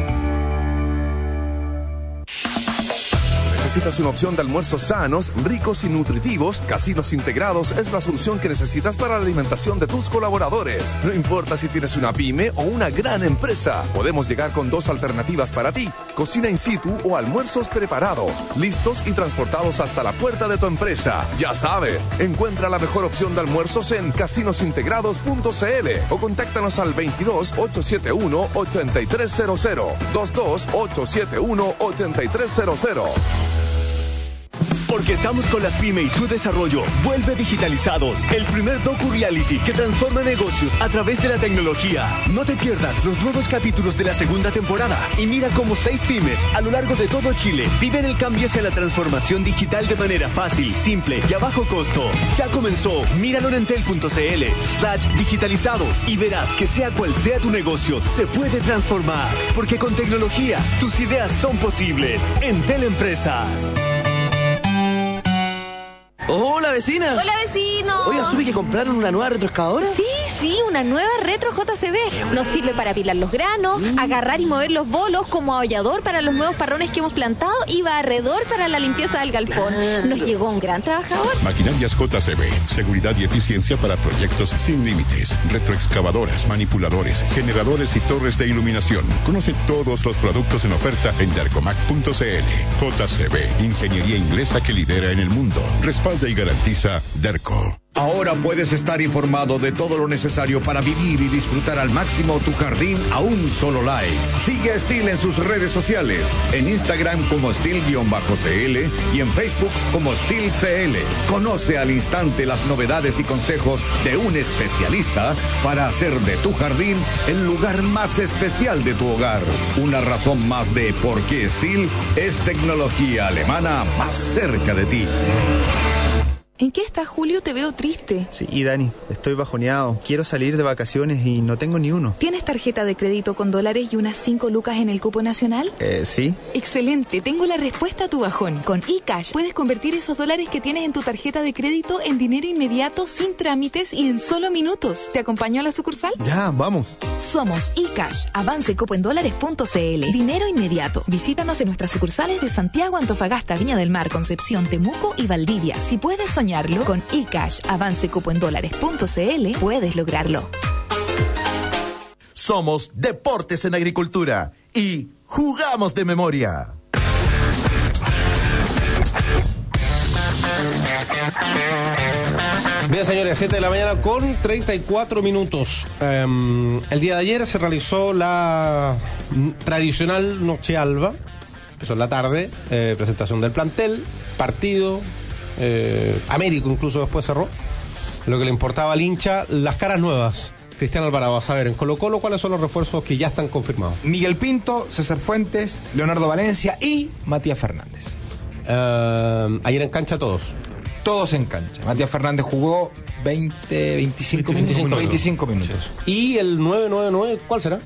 ¿Necesitas una opción de almuerzos sanos, ricos y nutritivos? Casinos Integrados es la solución que necesitas para la alimentación de tus colaboradores. No importa si tienes una pyme o una gran empresa, podemos llegar con dos alternativas para ti: cocina in situ o almuerzos preparados, listos y transportados hasta la puerta de tu empresa. Ya sabes, encuentra la mejor opción de almuerzos en casinos integrados punto c l o contáctanos al veintidós, ochocientos setenta y uno, ochenta y tres cero cero, veintidós, ochocientos setenta y uno, ochenta y tres cero cero. Porque estamos con las pymes y su desarrollo. Vuelve Digitalizados, el primer docu-reality que transforma negocios a través de la tecnología. No te pierdas los nuevos capítulos de la segunda temporada y mira cómo seis pymes a lo largo de todo Chile viven el cambio hacia la transformación digital de manera fácil, simple y a bajo costo. Ya comenzó. Míralo en entel punto c l slash digitalizados y verás que sea cual sea tu negocio, se puede transformar. Porque con tecnología, tus ideas son posibles. Entel Empresas. Hola, vecina. Hola, vecino. Oiga, ¿supe que compraron una nueva retroexcavadora? Sí, sí, una nueva Retro J C B. Nos sirve para apilar los granos, mm. agarrar y mover los bolos, como ahollador para los nuevos parrones que hemos plantado y barredor para la limpieza del galpón. Nos llegó un gran trabajador. Maquinarias J C B, seguridad y eficiencia para proyectos sin límites. Retroexcavadoras, manipuladores, generadores y torres de iluminación. Conoce todos los productos en oferta en dercomac punto c l. J C B, ingeniería inglesa que lidera en el mundo. Respalda y garantiza Derco. Ahora puedes estar informado de todo lo necesario para vivir y disfrutar al máximo tu jardín a un solo like. Sigue a Steel en sus redes sociales, en Instagram como Steel-C L y en Facebook como Steel C L. Conoce al instante las novedades y consejos de un especialista para hacer de tu jardín el lugar más especial de tu hogar. Una razón más de por qué Steel es tecnología alemana más cerca de ti. ¿En qué estás, Julio? Te veo triste. Sí, Dani, estoy bajoneado. Quiero salir de vacaciones y no tengo ni uno. ¿Tienes tarjeta de crédito con dólares y unas cinco lucas en el cupo nacional? Eh, sí. Excelente, tengo la respuesta a tu bajón. Con eCash puedes convertir esos dólares que tienes en tu tarjeta de crédito en dinero inmediato, sin trámites y en solo minutos. ¿Te acompaño a la sucursal? Ya, vamos. Somos eCash, avance copo en dólares punto c l. Dinero inmediato. Visítanos en nuestras sucursales de Santiago, Antofagasta, Viña del Mar, Concepción, Temuco y Valdivia. Si puedes soñar con eCash, avance cupo en dólares punto c l, puedes lograrlo. Somos Deportes en Agricultura y jugamos de memoria. Bien, señores, siete de la mañana con treinta y cuatro minutos. Um, el día de ayer se realizó la tradicional Noche Alba, eso en la tarde, eh, presentación del plantel, partido. Eh, Américo incluso después cerró. Lo que le importaba al hincha, las caras nuevas Cristian Alvarado, a saber, en Colo Colo, ¿cuáles son los refuerzos que ya están confirmados? Miguel Pinto, César Fuentes, Leonardo Valencia y Matías Fernández. Uh, ayer en cancha todos. Todos en cancha. Matías Fernández jugó veinte, veinticinco, veinticinco minutos. veinticinco minutos. Sí. ¿Y el nueve nueve nueve cuál será?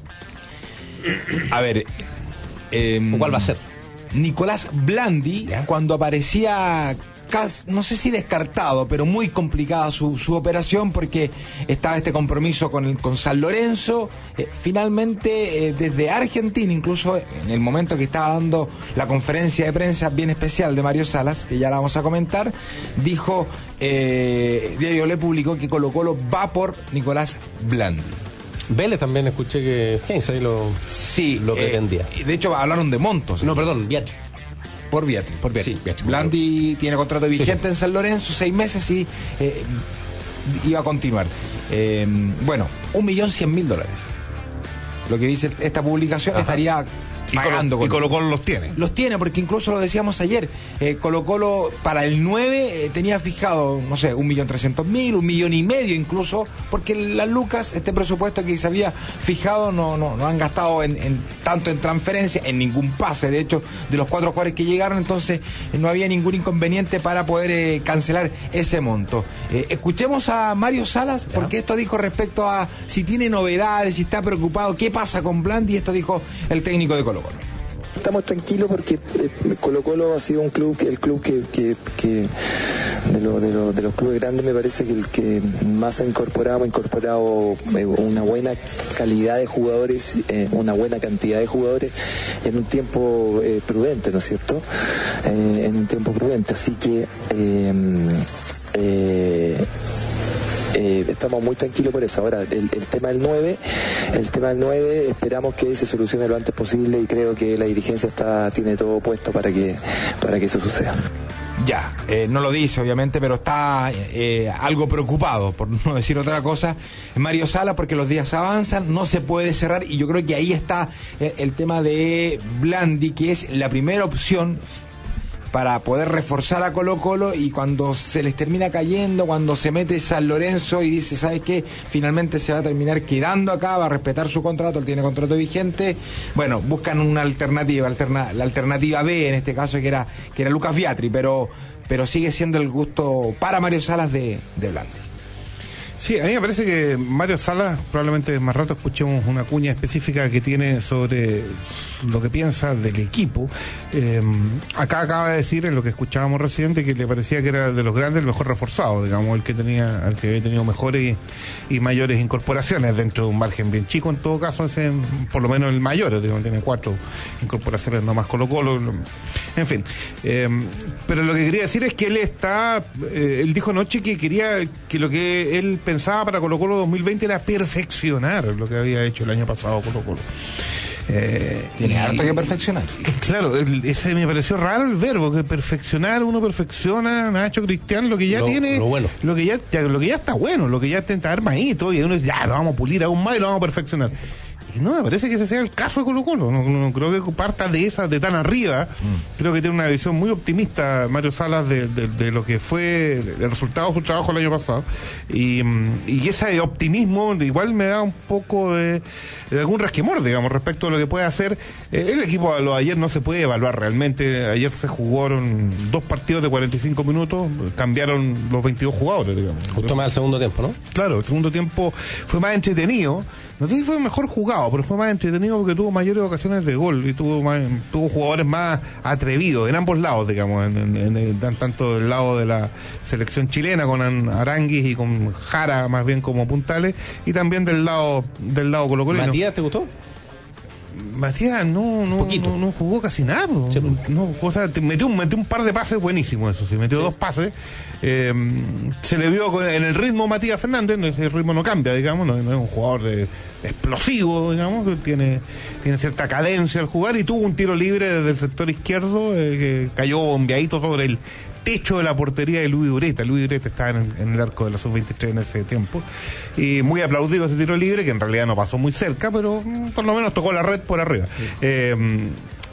A ver, eh, ¿cuál va a ser? Nicolás Blandi, ¿ya? Cuando aparecía, no sé si descartado, pero muy complicada su, su operación porque estaba este compromiso con, el, con San Lorenzo. Eh, finalmente, eh, desde Argentina, incluso en el momento que estaba dando la conferencia de prensa bien especial de Mario Salas, que ya la vamos a comentar, dijo, eh, Diario Le publicó que Colo Colo va por Nicolás Blandi. Vélez también escuché que Heinz ahí lo, sí, lo pretendía. Eh, de hecho, hablaron de montos. No, perdón, Viatri. Por Viatri. Por Viatri. Sí. Viatri. Blandi tiene contrato vigente sí, sí. en San Lorenzo, seis meses y eh, iba a continuar. Eh, bueno, un millón cien mil dólares. Lo que dice esta publicación. Ajá. Estaría pagando. Y Colo Colo los tiene. Los tiene, porque incluso lo decíamos ayer. Eh, Colo Colo para el nueve eh, tenía fijado, no sé, un millón trescientos mil, un millón y medio incluso, porque las lucas, este presupuesto que se había fijado, no, no, no han gastado en, en tanto en transferencia, en ningún pase. De hecho, de los cuatro jugadores que llegaron, entonces eh, no había ningún inconveniente para poder eh, cancelar ese monto. Eh, escuchemos a Mario Salas, porque ¿ya? Esto dijo respecto a si tiene novedades, si está preocupado, qué pasa con Blandi. Esto dijo el técnico de Colo Colo. Estamos tranquilos porque eh, Colo Colo ha sido un club, que el club que, que, que de, lo, de, lo, de los clubes grandes me parece que el que más ha incorporado, ha incorporado eh, una buena calidad de jugadores, eh, una buena cantidad de jugadores en un tiempo eh, prudente, ¿no es cierto? Eh, en un tiempo prudente, así que eh, eh, Eh, estamos muy tranquilos por eso. Ahora, el, el tema del nueve, el tema del nueve, esperamos que se solucione lo antes posible y creo que la dirigencia está tiene todo puesto para que para que eso suceda. Ya, eh, no lo dice obviamente, pero está eh, algo preocupado, por no decir otra cosa, Mario Sala, porque los días avanzan, no se puede cerrar, y yo creo que ahí está eh, el tema de Blandi, que es la primera opción para poder reforzar a Colo Colo, y cuando se les termina cayendo, cuando se mete San Lorenzo y dice, ¿sabes qué? Finalmente se va a terminar quedando acá, va a respetar su contrato, él tiene contrato vigente, bueno, buscan una alternativa, alterna, la alternativa B en este caso, que era, que era Lucas Viatri, pero, pero sigue siendo el gusto para Mario Salas de, de Blandi. Sí, a mí me parece que Mario Salas, probablemente más rato escuchemos una cuña específica que tiene sobre lo que piensa del equipo. Eh, acá acaba de decir, en lo que escuchábamos reciente, que le parecía que era de los grandes el mejor reforzado, digamos, el que tenía, el que había tenido mejores y, y mayores incorporaciones dentro de un margen bien chico. En todo caso, ese, por lo menos el mayor, digamos, tiene cuatro incorporaciones nomás Colo Colo. En fin, eh, pero lo que quería decir es que él está, eh, él dijo anoche que quería que lo que él pensaba para Colo Colo dos mil veinte era perfeccionar lo que había hecho el año pasado Colo Colo. Eh, Tiene y, harto que perfeccionar. Claro, el, ese me pareció raro el verbo, que perfeccionar, uno perfecciona, Nacho Cristian, lo que ya lo, tiene, lo, bueno. lo que ya, ya, lo que ya está bueno, lo que ya está armadito, y uno dice, ya, lo vamos a pulir aún más y lo vamos a perfeccionar. Y no, me parece que ese sea el caso de Colo Colo. No, no, no creo que parta de esa, de tan arriba. Mm. Creo que tiene una visión muy optimista Mario Salas de, de, de lo que fue el resultado de su trabajo el año pasado. Y, y ese optimismo igual me da un poco de, de algún resquemor, digamos, respecto a lo que puede hacer. Eh, el equipo a lo de ayer no se puede evaluar realmente. Ayer se jugaron dos partidos de cuarenta y cinco minutos, cambiaron los veintidós jugadores, digamos. Justo más el segundo tiempo, ¿no? Claro, el segundo tiempo fue más entretenido. No sé si fue mejor jugado, pero fue más entretenido porque tuvo mayores ocasiones de gol y tuvo más, tuvo jugadores más atrevidos en ambos lados, digamos, en, en, en, en, tanto del lado de la selección chilena con Aranguis y con Jara más bien como puntales, y también del lado del lado colocolino. ¿Matías te gustó? Matías no no, no no jugó casi nada, sí, no, no, o sea, metió, metió un par de pases buenísimos, eso sí, metió sí. dos pases. Eh, se le vio en el ritmo Matías Fernández, ese ritmo no cambia, digamos, no, no es un jugador de, de explosivo, digamos, que tiene, tiene cierta cadencia al jugar, y tuvo un tiro libre desde el sector izquierdo eh, que cayó bombeadito sobre el techo de la portería de Luis Ureta. Luis Ureta estaba en el, en el arco de la sub veintitrés en ese tiempo, y muy aplaudido ese tiro libre, que en realidad no pasó muy cerca, pero mm, por lo menos tocó la red por arriba. Sí. Eh,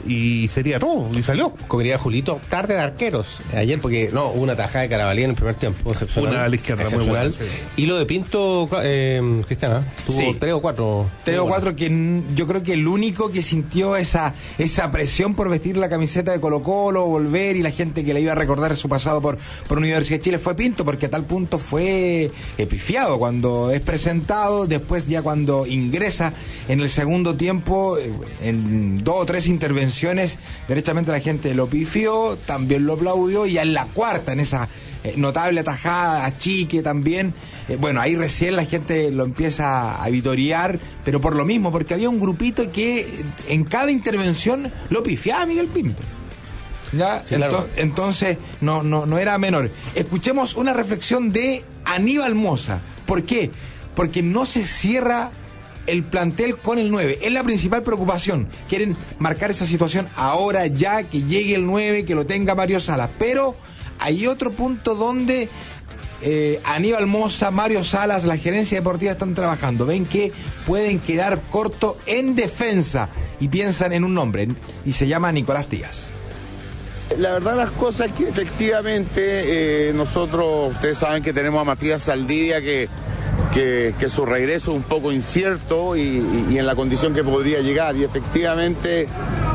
y sería todo, y salió. Comería Julito, tarde de arqueros. Ayer, porque no, hubo una tajada de Carabalí en el primer tiempo, excepcional. Una a la izquierda, muy buena. Sí. Y lo de Pinto, eh, Cristiana, tuvo sí. tres o cuatro. Tres o cuatro, que yo creo que el único que sintió esa, esa presión por vestir la camiseta de Colo-Colo, volver, y la gente que le iba a recordar su pasado por, por Universidad de Chile fue Pinto, porque a tal punto fue epifiado cuando es presentado, después ya cuando ingresa en el segundo tiempo, en dos o tres intervenciones, derechamente la gente lo pifió, también lo aplaudió, y en la cuarta, en esa eh, notable atajada a Chique también, eh, bueno, ahí recién la gente lo empieza a vitorear, pero por lo mismo, porque había un grupito que en cada intervención lo pifiaba a Miguel Pinto. ¿Ya? Sí, claro. Entonces, entonces no, no, no era menor. Escuchemos una reflexión de Aníbal Mosa. ¿Por qué? Porque no se cierra el plantel con el nueve. Es la principal preocupación. Quieren marcar esa situación ahora ya, que llegue el nueve, que lo tenga Mario Salas. Pero hay otro punto donde eh, Aníbal Mosa, Mario Salas, la gerencia deportiva están trabajando. Ven que pueden quedar corto en defensa y piensan en un nombre, y se llama Nicolás Díaz. La verdad las cosas es que efectivamente eh, nosotros, ustedes saben que tenemos a Matías Saldivia, que Que, que su regreso es un poco incierto y, y, y en la condición que podría llegar, y efectivamente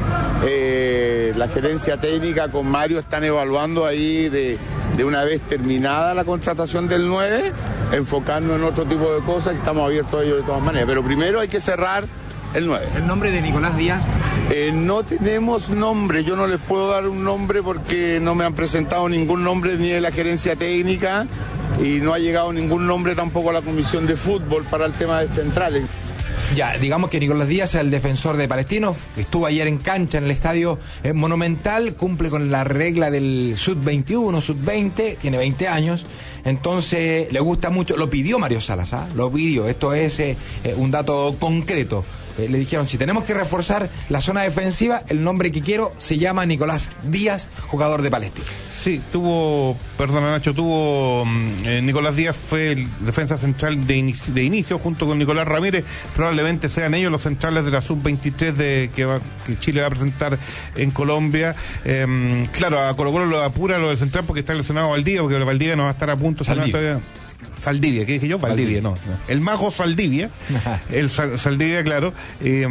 eh, la gerencia técnica con Mario están evaluando ahí de, de una vez terminada la contratación del nueve, enfocarnos en otro tipo de cosas, que estamos abiertos a ello de todas maneras, pero primero hay que cerrar el nueve. ¿El nombre de Nicolás Díaz? Eh, no tenemos nombre, yo no les puedo dar un nombre porque no me han presentado ningún nombre ni de la gerencia técnica, y no ha llegado ningún nombre tampoco a la comisión de fútbol para el tema de centrales. Ya, digamos que Nicolás Díaz es el defensor de Palestino, estuvo ayer en cancha en el estadio eh, Monumental, cumple con la regla del sub veintiuno, sub veinte, tiene veinte años, entonces le gusta mucho, lo pidió Mario Salas, ¿ah? Lo pidió, esto es eh, eh, un dato concreto. Eh, le dijeron, si tenemos que reforzar la zona defensiva, el nombre que quiero se llama Nicolás Díaz, jugador de Palestino. Sí, tuvo, perdona Nacho, tuvo eh, Nicolás Díaz fue el defensa central de inicio, de inicio junto con Nicolás Ramírez, probablemente sean ellos los centrales de la sub veintitrés de, que, va, que Chile va a presentar en Colombia. Eh, claro, a Colo Colo lo apura lo del central porque está lesionado Valdivia, porque Valdivia no va a estar a punto. Todavía. Saldivia, ¿qué dije yo? Valdivia, no, no. El mago Saldivia, el Sal, Saldivia, claro, eh,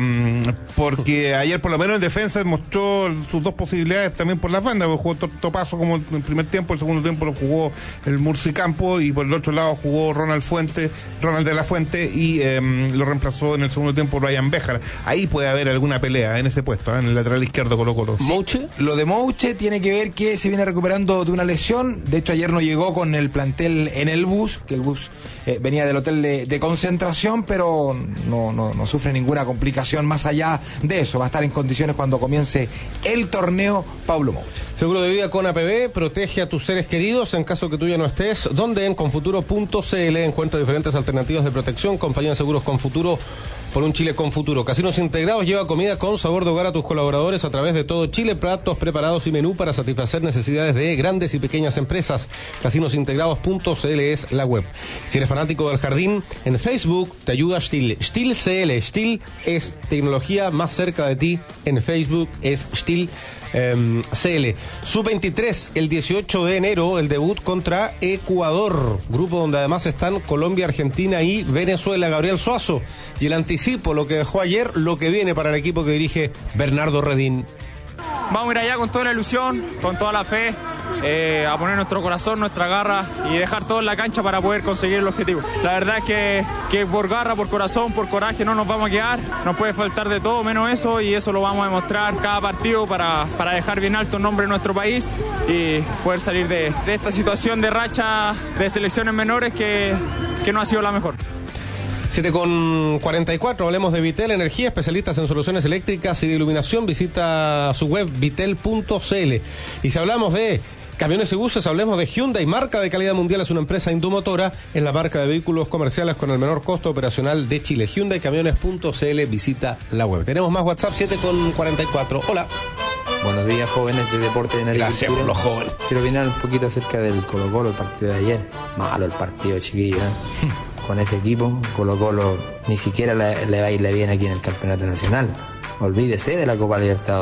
porque ayer por lo menos en defensa mostró sus dos posibilidades también por las bandas, porque jugó Topazo como en el primer tiempo, el segundo tiempo lo jugó el Murci Campo, y por el otro lado jugó Ronald Fuente, Ronald de la Fuente, y eh, lo reemplazó en el segundo tiempo Ryan Béjar. Ahí puede haber alguna pelea en ese puesto, ¿eh? En el lateral izquierdo Colo Colo. Sí. ¿Mouche? Lo de Mouche tiene que ver que se viene recuperando de una lesión, de hecho ayer no llegó con el plantel en el bus, que el bus eh, venía del hotel de, de concentración, pero no, no, no sufre ninguna complicación más allá de eso. Va a estar en condiciones cuando comience el torneo Pablo Mouche. Seguro de vida con A P B, protege a tus seres queridos en caso que tú ya no estés. Donde en confuturo punto c l encuentra diferentes alternativas de protección. Compañía de Seguros Confuturo, por un Chile con futuro. Casinos Integrados lleva comida con sabor de hogar a tus colaboradores a través de todo Chile, platos preparados y menú para satisfacer necesidades de grandes y pequeñas empresas. casinos integrados punto c l es la web. Si eres fanático del jardín, en Facebook te ayuda Stihl. Stihl C L. Stihl es tecnología más cerca de ti. En Facebook es Stihl Um, C L. sub veintitrés, el dieciocho de enero, el debut contra Ecuador, grupo donde además están Colombia, Argentina y Venezuela. Gabriel Suazo, y el anticipo, lo que dejó ayer, lo que viene para el equipo que dirige Bernardo Redín. Vamos a ir allá con toda la ilusión, con toda la fe, eh, a poner nuestro corazón, nuestra garra y dejar todo en la cancha para poder conseguir el objetivo. La verdad es que, que por garra, por corazón, por coraje no nos vamos a quedar, nos puede faltar de todo menos eso, y eso lo vamos a demostrar cada partido para, para dejar bien alto el nombre de nuestro país y poder salir de, de esta situación de racha de selecciones menores que, que no ha sido la mejor. siete con cuarenta y cuatro, hablemos de Vitel Energía, especialistas en soluciones eléctricas y de iluminación. Visita su web vitel punto c l. Y si hablamos de camiones y buses, hablemos de Hyundai, marca de calidad mundial, es una empresa indumotora en la marca de vehículos comerciales con el menor costo operacional de Chile. Hyundai camiones punto c l, visita la web. Tenemos más WhatsApp, siete con cuarenta y cuatro. Hola. Buenos días, jóvenes de Deporte de Nariz. Gracias por los jóvenes. Quiero opinar un poquito acerca del Colo-Colo, el partido de ayer. Malo el partido, chiquillo, ¿eh? Con ese equipo, Colo-Colo ni siquiera le, le va a irle bien aquí en el Campeonato Nacional. Olvídese de la Copa Libertadores.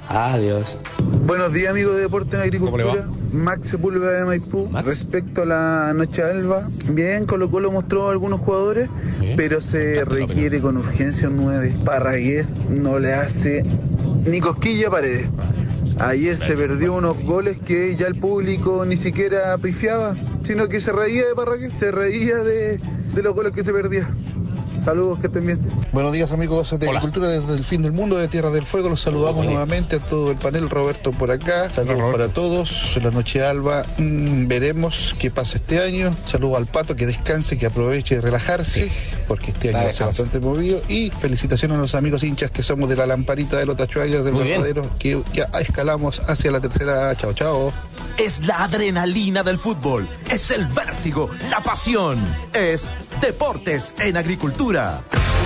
Adiós. Buenos días, amigos de Deporte en Agricultura. Max Sepúlveda de Maipú. Max. Respecto a la noche alba, bien, Colo Colo mostró a algunos jugadores, Bien. pero se requiere con urgencia un nueve. Parragués no le hace ni cosquilla a Paredes. Ayer se perdió unos goles que ya el público ni siquiera pifiaba, sino que se reía de Parragués, se reía de, de los goles que se perdían. Saludos, que estén bien. Buenos días, amigos de Hola. Agricultura desde el fin del mundo, de Tierra del Fuego. Los saludamos Hola. nuevamente a todo el panel. Roberto por acá. Saludos Hola, para todos. La noche alba, mmm, veremos qué pasa este año. Saludos al Pato, que descanse, que aproveche de relajarse, porque este año va a ser bastante movido. Y felicitaciones a los amigos hinchas que somos de la lamparita de los Tachuayas del Muy bien. Verdadero, que ya escalamos hacia la tercera. Chao, chao. Es la adrenalina del fútbol, es el vértigo, la pasión, es Deportes en Agricultura.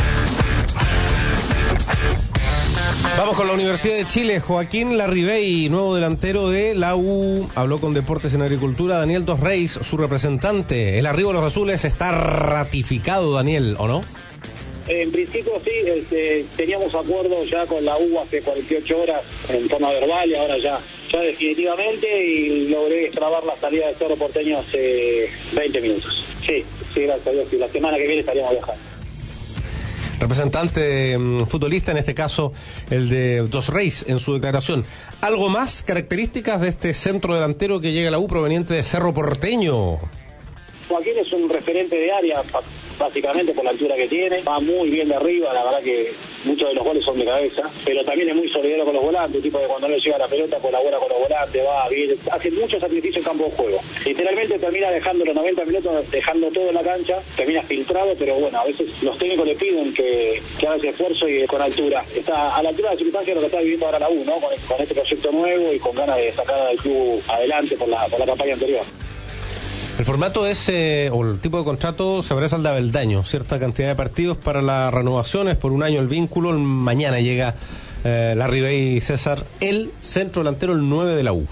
Vamos con la Universidad de Chile. Joaquín Larribey, nuevo delantero de la U, habló con Deportes en Agricultura. Daniel Dos Reis, su representante. El arribo de los azules está ratificado, Daniel, ¿o no? En principio sí, este, teníamos acuerdo ya con la U hace cuarenta y ocho horas en forma verbal y ahora ya, ya definitivamente, y logré extrabar la salida de Cerro Porteño hace veinte minutos. Sí, sí, gracias a Dios, y la semana que viene estaríamos viajando. Representante um, futbolista, en este caso el de Dos Reis, en su declaración. ¿Algo más características de este centro delantero que llega a la U proveniente de Cerro Porteño? Joaquín es un referente de área, básicamente por la altura que tiene, va muy bien de arriba, la verdad que muchos de los goles son de cabeza, pero también es muy solidario con los volantes, tipo de cuando no le llega la pelota colabora con los volantes, va bien, hace mucho sacrificio en campo de juego. Literalmente termina dejando los noventa minutos, dejando todo en la cancha, termina filtrado, pero bueno, a veces los técnicos le piden que, que haga ese esfuerzo y con altura. Está a la altura de la circunstancia de lo que está viviendo ahora la U, ¿no? Con, con este proyecto nuevo y con ganas de sacar al club adelante por la, por la campaña anterior. El formato es, eh, o el tipo de contrato, se parece al de Abeldaño, cierta cantidad de partidos para las renovaciones, por un año el vínculo. Mañana llega eh, Larribey César, el centro delantero, el nueve de la U.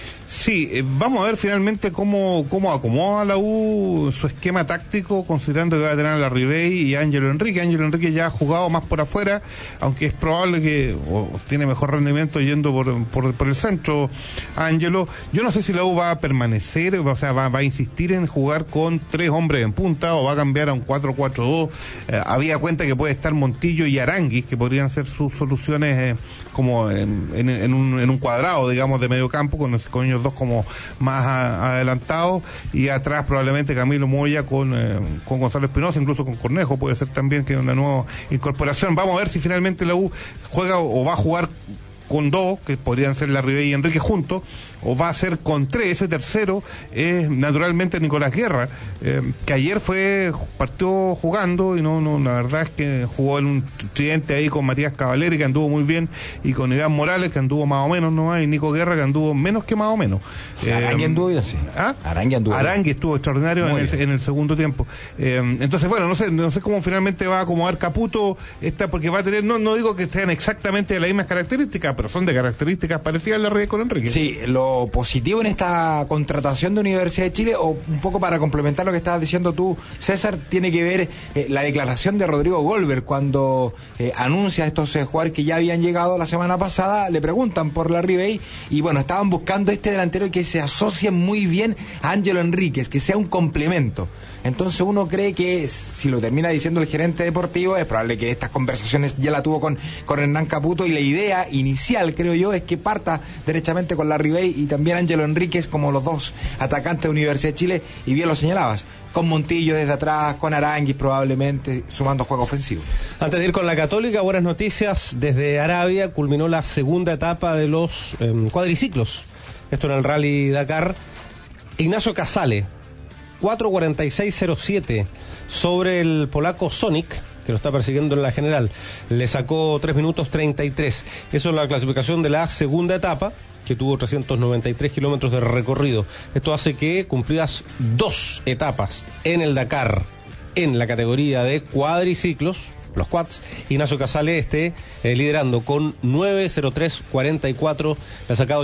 Sí, eh, vamos a ver finalmente cómo, cómo acomoda la U su esquema táctico, considerando que va a tener a Larribey y a Ángelo Enrique. Ángelo Enrique ya ha jugado más por afuera, aunque es probable que o, tiene mejor rendimiento yendo por, por, por el centro. Ángelo, yo no sé si la U va a permanecer, o sea, va, va a insistir en jugar con tres hombres en punta o va a cambiar a un cuatro cuatro dos. Eh, había cuenta que puede estar Montillo y Aranguis, que podrían ser sus soluciones eh, como en, en, en, un, en un cuadrado, digamos, de medio campo, con, con ellos dos como más a, adelantados, y atrás probablemente Camilo Moya con, eh, con Gonzalo Espinosa, incluso con Cornejo puede ser también, que es una nueva incorporación. Vamos a ver si finalmente la U juega o va a jugar con dos, que podrían ser Larribey y Enrique juntos, o va a ser con tres. Ese tercero es naturalmente Nicolás Guerra, eh, que ayer fue partió jugando y no, no la verdad es que jugó en un tridente ahí con Matías Cavaleri, que anduvo muy bien, y con Iván Morales, que anduvo más o menos, no hay, y Nico Guerra, que anduvo menos que más o menos. Eh, Arangui anduvo bien, sí. ¿Ah? Arangui anduvo bien. Arangui estuvo extraordinario en el, en el segundo tiempo. Eh, entonces, bueno, no sé, no sé cómo finalmente va a acomodar Caputo esta, porque va a tener, no, no digo que sean exactamente de las mismas características, pero son de características parecidas a Larribey con Enrique. Sí, lo positivo en esta contratación de Universidad de Chile, o un poco para complementar lo que estabas diciendo tú, César, tiene que ver eh, la declaración de Rodrigo Goldberg cuando eh, anuncia a estos eh, jugadores que ya habían llegado la semana pasada. Le preguntan por Larribey y bueno, estaban buscando este delantero que se asocie muy bien a Ángelo Enríquez, que sea un complemento. Entonces uno cree que si lo termina diciendo el gerente deportivo, es probable que estas conversaciones ya la tuvo con, con Hernán Caputo, y la idea inicial, creo yo, es que parta derechamente con Larribey y también Ángelo Enríquez como los dos atacantes de Universidad de Chile, y bien lo señalabas, con Montillo desde atrás, con Aranguis probablemente, sumando juego ofensivo. Antes de ir con la Católica, buenas noticias. Desde Arabia culminó la segunda etapa de los eh, cuadriciclos. Esto en el Rally Dakar. Ignacio Casale, cuatro cuarenta y seis cero siete sobre el polaco Sonic, que lo está persiguiendo en la general. Le sacó tres minutos treinta y tres. Eso es la clasificación de la segunda etapa, que tuvo trescientos noventa y tres kilómetros de recorrido. Esto hace que cumplidas dos etapas en el Dakar en la categoría de cuadriciclos, los quads, Ignacio Casale esté eh, liderando con nueve cero tres cuarenta y cuatro. Le ha sacado ya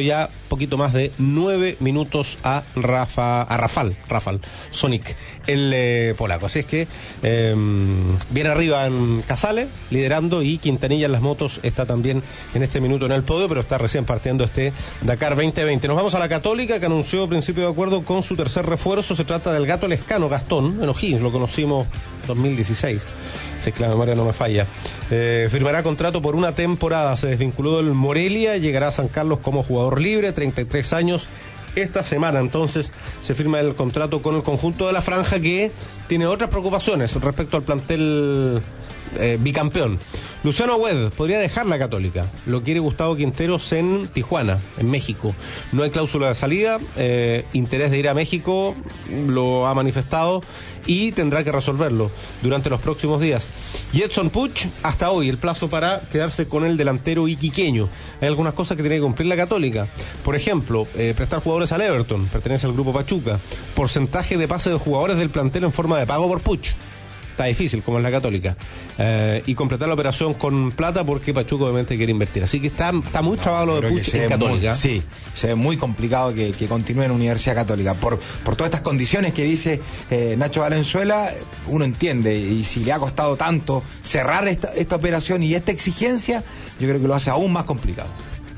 poquito más de nueve minutos a Rafa, a Rafal, Rafal, Sonic, el eh, polaco. Así es que eh, viene arriba en Casale, liderando, y Quintanilla en las motos está también en este minuto en el podio, pero está recién partiendo este Dakar veinte veinte. Nos vamos a la Católica, que anunció a principio de acuerdo con su tercer refuerzo. Se trata del Gato Lescano, Gastón, en O'Higgins, lo conocimos dos mil dieciséis, si es que la memoria no me falla. Eh, firmará contrato por una temporada, se desvinculó del Morelia, llegará a San Carlos como jugador libre, treinta y tres años. Esta semana entonces se firma el contrato con el conjunto de la Franja, que tiene otras preocupaciones respecto al plantel eh, bicampeón. Luciano Agüed podría dejar la Católica, lo quiere Gustavo Quinteros en Tijuana, en México. No hay cláusula de salida, eh, interés de ir a México lo ha manifestado y tendrá que resolverlo durante los próximos días. Y Edson Puch, hasta hoy el plazo para quedarse con el delantero iquiqueño. Hay algunas cosas que tiene que cumplir la Católica. Por ejemplo, eh, prestar jugadores al Everton, pertenece al grupo Pachuca. Porcentaje de pase de jugadores del plantel en forma de pago por Puch. Está difícil, como es la Católica. Eh, y completar la operación con plata, porque Pachuca obviamente quiere invertir. Así que está, está muy trabado lo de Puch en Católica. Muy, sí, se ve muy complicado que, que continúe en Universidad Católica. Por, por todas estas condiciones que dice eh, Nacho Valenzuela, uno entiende. Y si le ha costado tanto cerrar esta, esta operación y esta exigencia, yo creo que lo hace aún más complicado.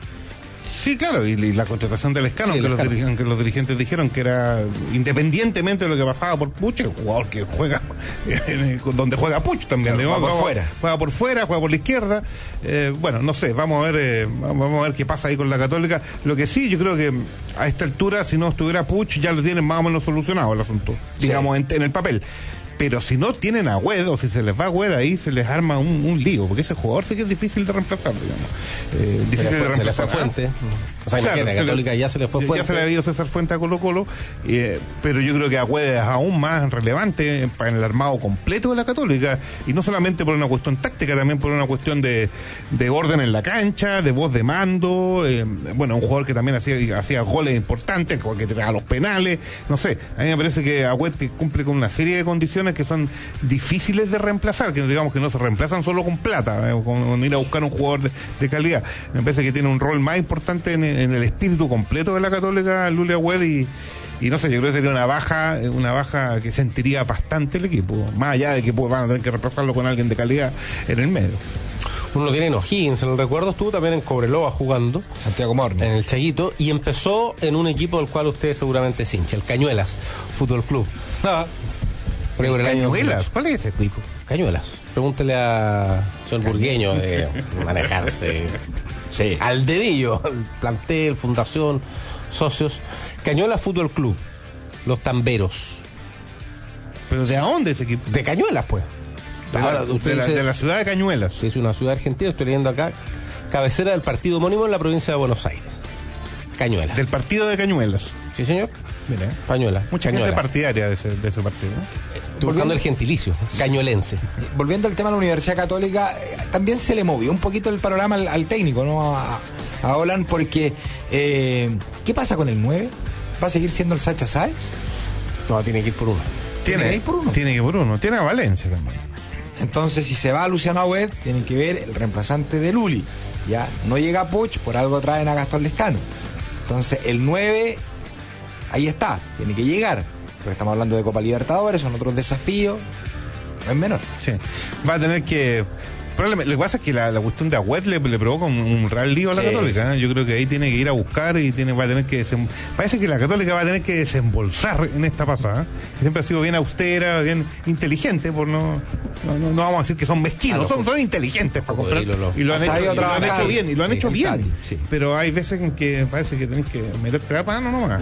Sí, claro, y, y la contratación del Lescano, sí, que, los Lescano. que los dirigentes dijeron que era, independientemente de lo que pasaba por Puch, el jugador que juega eh, donde juega Puch también. Claro, digamos, juega por juega, fuera. Juega por fuera, juega por la izquierda. Eh, bueno, no sé, vamos a ver eh, vamos a ver qué pasa ahí con la Católica. Lo que sí, yo creo que a esta altura, si no estuviera Puch, ya lo tienen más o menos solucionado el asunto, digamos, sí. en, en el papel. Pero si no tienen a Agüed, o si se les va a Agüed, ahí se les arma un, un lío, porque ese jugador sí que es difícil de reemplazar, digamos. Eh, difícil se, le fue, de reemplazar. se le fue Fuente. O sea, claro, imagínate, Católica ya se le fue Fuente. Ya se le ha ido César Fuente a Colo Colo, eh, pero yo creo que Agüed es aún más relevante en, en el armado completo de la Católica, y no solamente por una cuestión táctica, también por una cuestión de, de orden en la cancha, de voz de mando, eh, bueno, un jugador que también hacía, hacía goles importantes, que tiraba los penales, no sé, a mí me parece que Agüed cumple con una serie de condiciones que son difíciles de reemplazar, que digamos que no se reemplazan solo con plata, eh, con, con ir a buscar un jugador de, de calidad. Me parece que tiene un rol más importante en, en el espíritu completo de la Católica, Luli Agüed, y, y no sé, yo creo que sería una baja, una baja que sentiría bastante el equipo, más allá de que pues, van a tener que reemplazarlo con alguien de calidad en el medio. Uno lo tiene en O'Higgins, en el recuerdo estuvo también en Cobreloa jugando, Santiago Morning, en el Chayito, y empezó en un equipo del cual usted seguramente es hincha, el Cañuelas Fútbol Club. Ah. ¿Cañuelas? ¿Cuál es ese equipo? Cañuelas. Pregúntele a señor Burgueño de manejarse sí. al dedillo, el plantel, fundación, socios. Cañuelas Fútbol Club, los Tamberos. ¿Pero de dónde ese equipo? De Cañuelas, pues. De, Ahora, la, usted de, dice, la, de la ciudad de Cañuelas. Sí, es una ciudad argentina, estoy leyendo acá. Cabecera del partido homónimo en la provincia de Buenos Aires. Cañuelas. Del partido de Cañuelas. Sí, señor. Mira, Cañuela. Mucha Cañuela. gente partidaria de ese, de ese partido, ¿no? Estoy buscando el gentilicio, cañuelense. Volviendo al tema de la Universidad Católica, también se le movió un poquito el panorama al, al técnico, ¿no? A, a Olan, porque eh, ¿qué pasa con el nueve? ¿Va a seguir siendo el Sacha Sáez? No, tiene que ir por uno. ¿Tiene, ¿Tiene que ir por uno? Tiene que ir por uno. Tiene a Valencia también. Entonces, si se va a Luciano Agüed, tienen que ver el reemplazante de Luli. Ya no llega a Puch, por algo traen a Gastón Lescano. Entonces, el nueve, ahí está, tiene que llegar. Porque estamos hablando de Copa Libertadores, son otros desafíos. No es menor. Sí. Va a tener que. Probablemente, lo que pasa es que la, la cuestión de Agüed le, le provoca un, un real lío a la sí, Católica. Sí, ¿eh? Yo creo que ahí tiene que ir a buscar y tiene va a tener que desem... parece que la Católica va a tener que desembolsar en esta pasada. ¿eh? Siempre ha sido bien austera, bien inteligente, por no no, no, no vamos a decir que son mezquinos, ah, son, son inteligentes para comprar. Lo, y lo han, hecho, y lo han hecho bien, y lo han sí, hecho bien. Sí. Pero hay veces en que parece que tenés que meterte la mano nomás.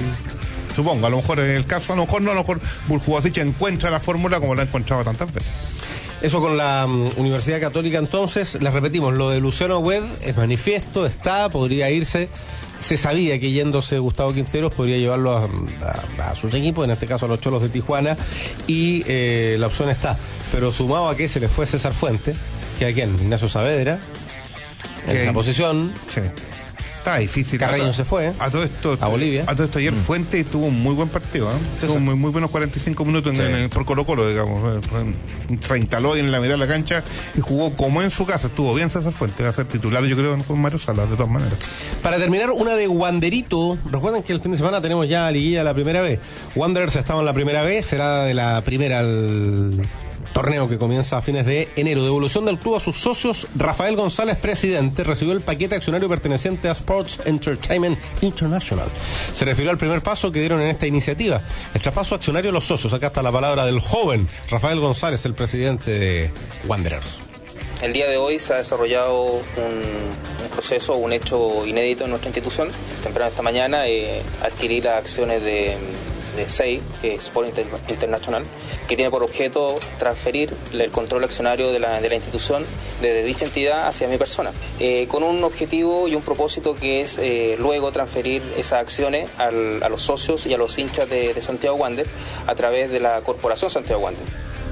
Y, supongo, a lo mejor en el caso, a lo mejor no, a lo mejor Buljubasic encuentra la fórmula como la ha encontrado tantas veces. Eso con la um, Universidad Católica. Entonces, les repetimos, lo de Luciano Agüed es manifiesto, está, podría irse. Se sabía que yéndose Gustavo Quinteros podría llevarlo a, a, a sus equipos, en este caso a los Cholos de Tijuana, y eh, la opción está. Pero sumado a que se le fue César Fuente, que a quién, Ignacio Saavedra, en esa posición, sí. Está difícil. Carreño a, se fue, ¿eh? A todo esto. A Bolivia. A todo esto ayer mm. Fuente tuvo un muy buen partido, ¿eh? Sí, tuvo sí. muy, muy buenos cuarenta y cinco minutos en, sí. en, por Colo Colo, digamos. Se instaló en la mitad de la cancha y jugó como en su casa. Estuvo bien César Fuente. Va a ser titular, yo creo, con Mario Salas, de todas maneras. Para terminar, una de Wanderito. Recuerden que el fin de semana tenemos ya liguilla la primera vez. Wanderers estaba en la primera vez, será de la primera al torneo que comienza a fines de enero. Devolución del club a sus socios. Rafael González, presidente, recibió el paquete accionario perteneciente a Sports Entertainment International. Se refirió al primer paso que dieron en esta iniciativa, el traspaso accionario a los socios. Acá está la palabra del joven Rafael González, el presidente de Wanderers. El día de hoy se ha desarrollado un, un proceso, un hecho inédito en nuestra institución. Temprano esta mañana eh, adquirí las acciones de de S E I, eh, Sport Inter International, que tiene por objeto transferir el control accionario de la, de la institución desde dicha entidad hacia mi persona, eh, con un objetivo y un propósito que es eh, luego transferir esas acciones al, a los socios y a los hinchas de, de Santiago Wander a través de la Corporación Santiago Wander.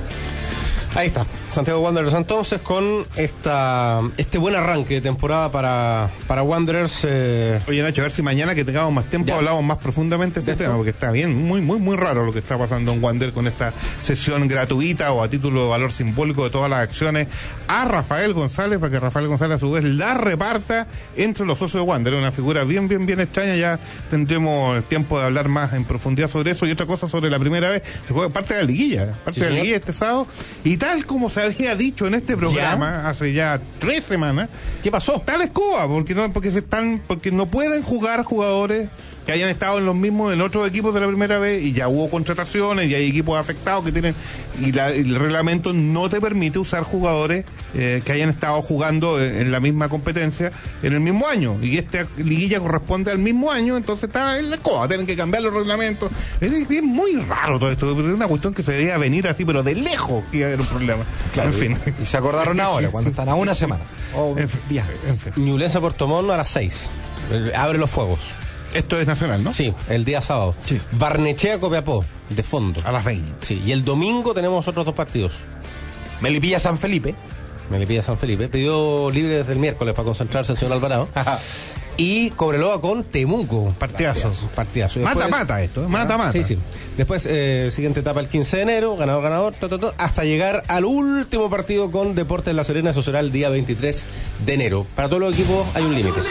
Ahí está, Santiago Wanderers entonces con esta este buen arranque de temporada para, para Wanderers. Eh... Oye, Nacho, a ver si mañana que tengamos más tiempo ya hablamos más profundamente de este tema, porque está bien, muy, muy, muy raro lo que está pasando en Wander con esta sesión gratuita o a título de valor simbólico de todas las acciones a Rafael González, para que Rafael González a su vez la reparta entre los socios de Wander. Una figura bien, bien, bien extraña. Ya tendremos el tiempo de hablar más en profundidad sobre eso y otra cosa sobre la primera vez. Se juega parte de la liguilla, parte sí, de la señor. liguilla este sábado. Y tal como se había dicho en este programa ¿Ya? hace ya tres semanas, ¿qué pasó? Tal escoba, porque no, porque se están, porque no pueden jugar jugadores que hayan estado en los mismos, en otros equipos de la primera vez, y ya hubo contrataciones y hay equipos afectados que tienen, y la, el reglamento no te permite usar jugadores eh, que hayan estado jugando en, en la misma competencia en el mismo año, y esta liguilla corresponde al mismo año, entonces está en la escoba, tienen que cambiar los reglamentos. Es, es muy raro todo esto, es una cuestión que se debía venir así, pero de lejos que iba a haber un problema. Claro, en fin. Y, y se acordaron ahora, cuando están a una semana. Oh, en fin, ya. En fin. Ñublense Puerto Montt a las seis. Abre los fuegos. Esto es nacional, ¿no? Sí, el día sábado. Sí. Barnechea Copiapó, de fondo. A las veinte. Sí, y el domingo tenemos otros dos partidos. Melipilla San Felipe. Melipilla San Felipe. Pidió libre desde el miércoles para concentrarse el señor Alvarado. Y Cobreloa con Temuco. Partidazos. Partidazo. Mata, mata esto, ¿eh? Mata, mata. Sí, sí. Después, eh, siguiente etapa el quince de enero, ganador, ganador, to, to, to, hasta llegar al último partido con Deportes La Serena. Eso será el día veintitrés de enero. Para todos los equipos hay un límite.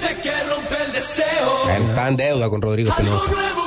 Está en deuda con Rodrigo Espinosa.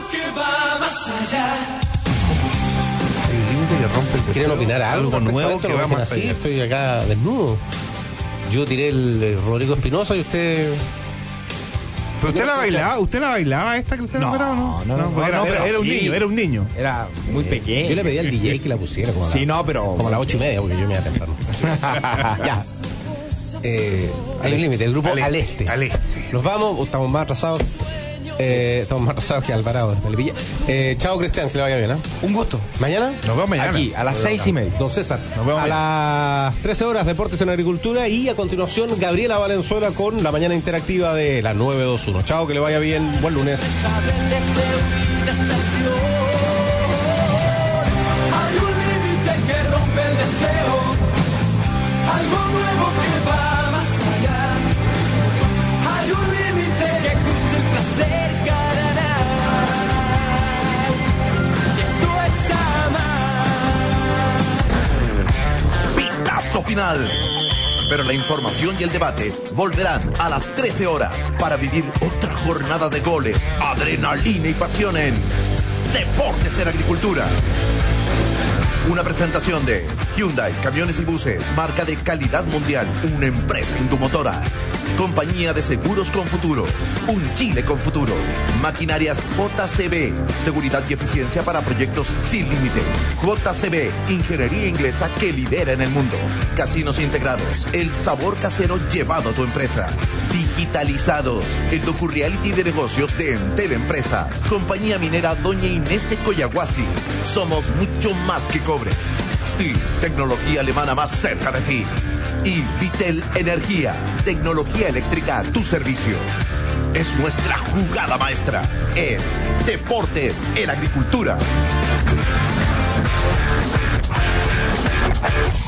¿Quieren opinar algo? Algo nuevo que va más así, allá. estoy acá desnudo. Yo tiré el eh, Rodrigo Espinosa y usted... ¿Pero usted la bailaba? ¿Usted la bailaba esta Cristiano Alvarado? No, no, no, no, era, no, era, pero era un sí. niño, era un niño. Era muy pequeño. Yo le pedí al D J que la pusiera como a Sí, la- no, pero... como a las ocho y media, porque yo me iba temprano. Ya. Eh, hay un límite, el grupo Al al este, este. al este. Nos vamos, estamos más atrasados. Eh, estamos más atrasados que Alvarado de Melipilla. Eh, chao, Cristian, que le vaya bien, ¿eh? Un gusto. ¿Mañana? Nos vemos mañana. Aquí, a las seis y media. Don César. Nos vemos a mañana. las trece horas, Deportes en Agricultura. Y a continuación, Gabriela Valenzuela con la mañana interactiva de la nueve dos uno. Chao, que le vaya bien. Buen lunes. Hay un límite que rompe el deseo, algo nuevo que va más allá. Hay un límite que cruza el placer carnal. Y eso es amar. Pitazo final. Pero la información y el debate volverán a las trece horas para vivir otra jornada de goles, adrenalina y pasión en Deportes en Agricultura. Una presentación de Hyundai Camiones y Buses, marca de calidad mundial, una empresa indumotora. Compañía de Seguros con Futuro, un Chile con futuro. Maquinarias J C B, seguridad y eficiencia para proyectos sin límite. J C B, ingeniería inglesa que lidera en el mundo. Casinos integrados, el sabor casero llevado a tu empresa. Digitalizados, el docu-reality de negocios de Entel Empresas. Compañía minera Doña Inés de Coyahuasi. Somos mucho más que cobre. Steel, tecnología alemana más cerca de ti. Y Vitel Energía, tecnología eléctrica a tu servicio. Es nuestra jugada maestra. Es Deportes en Agricultura.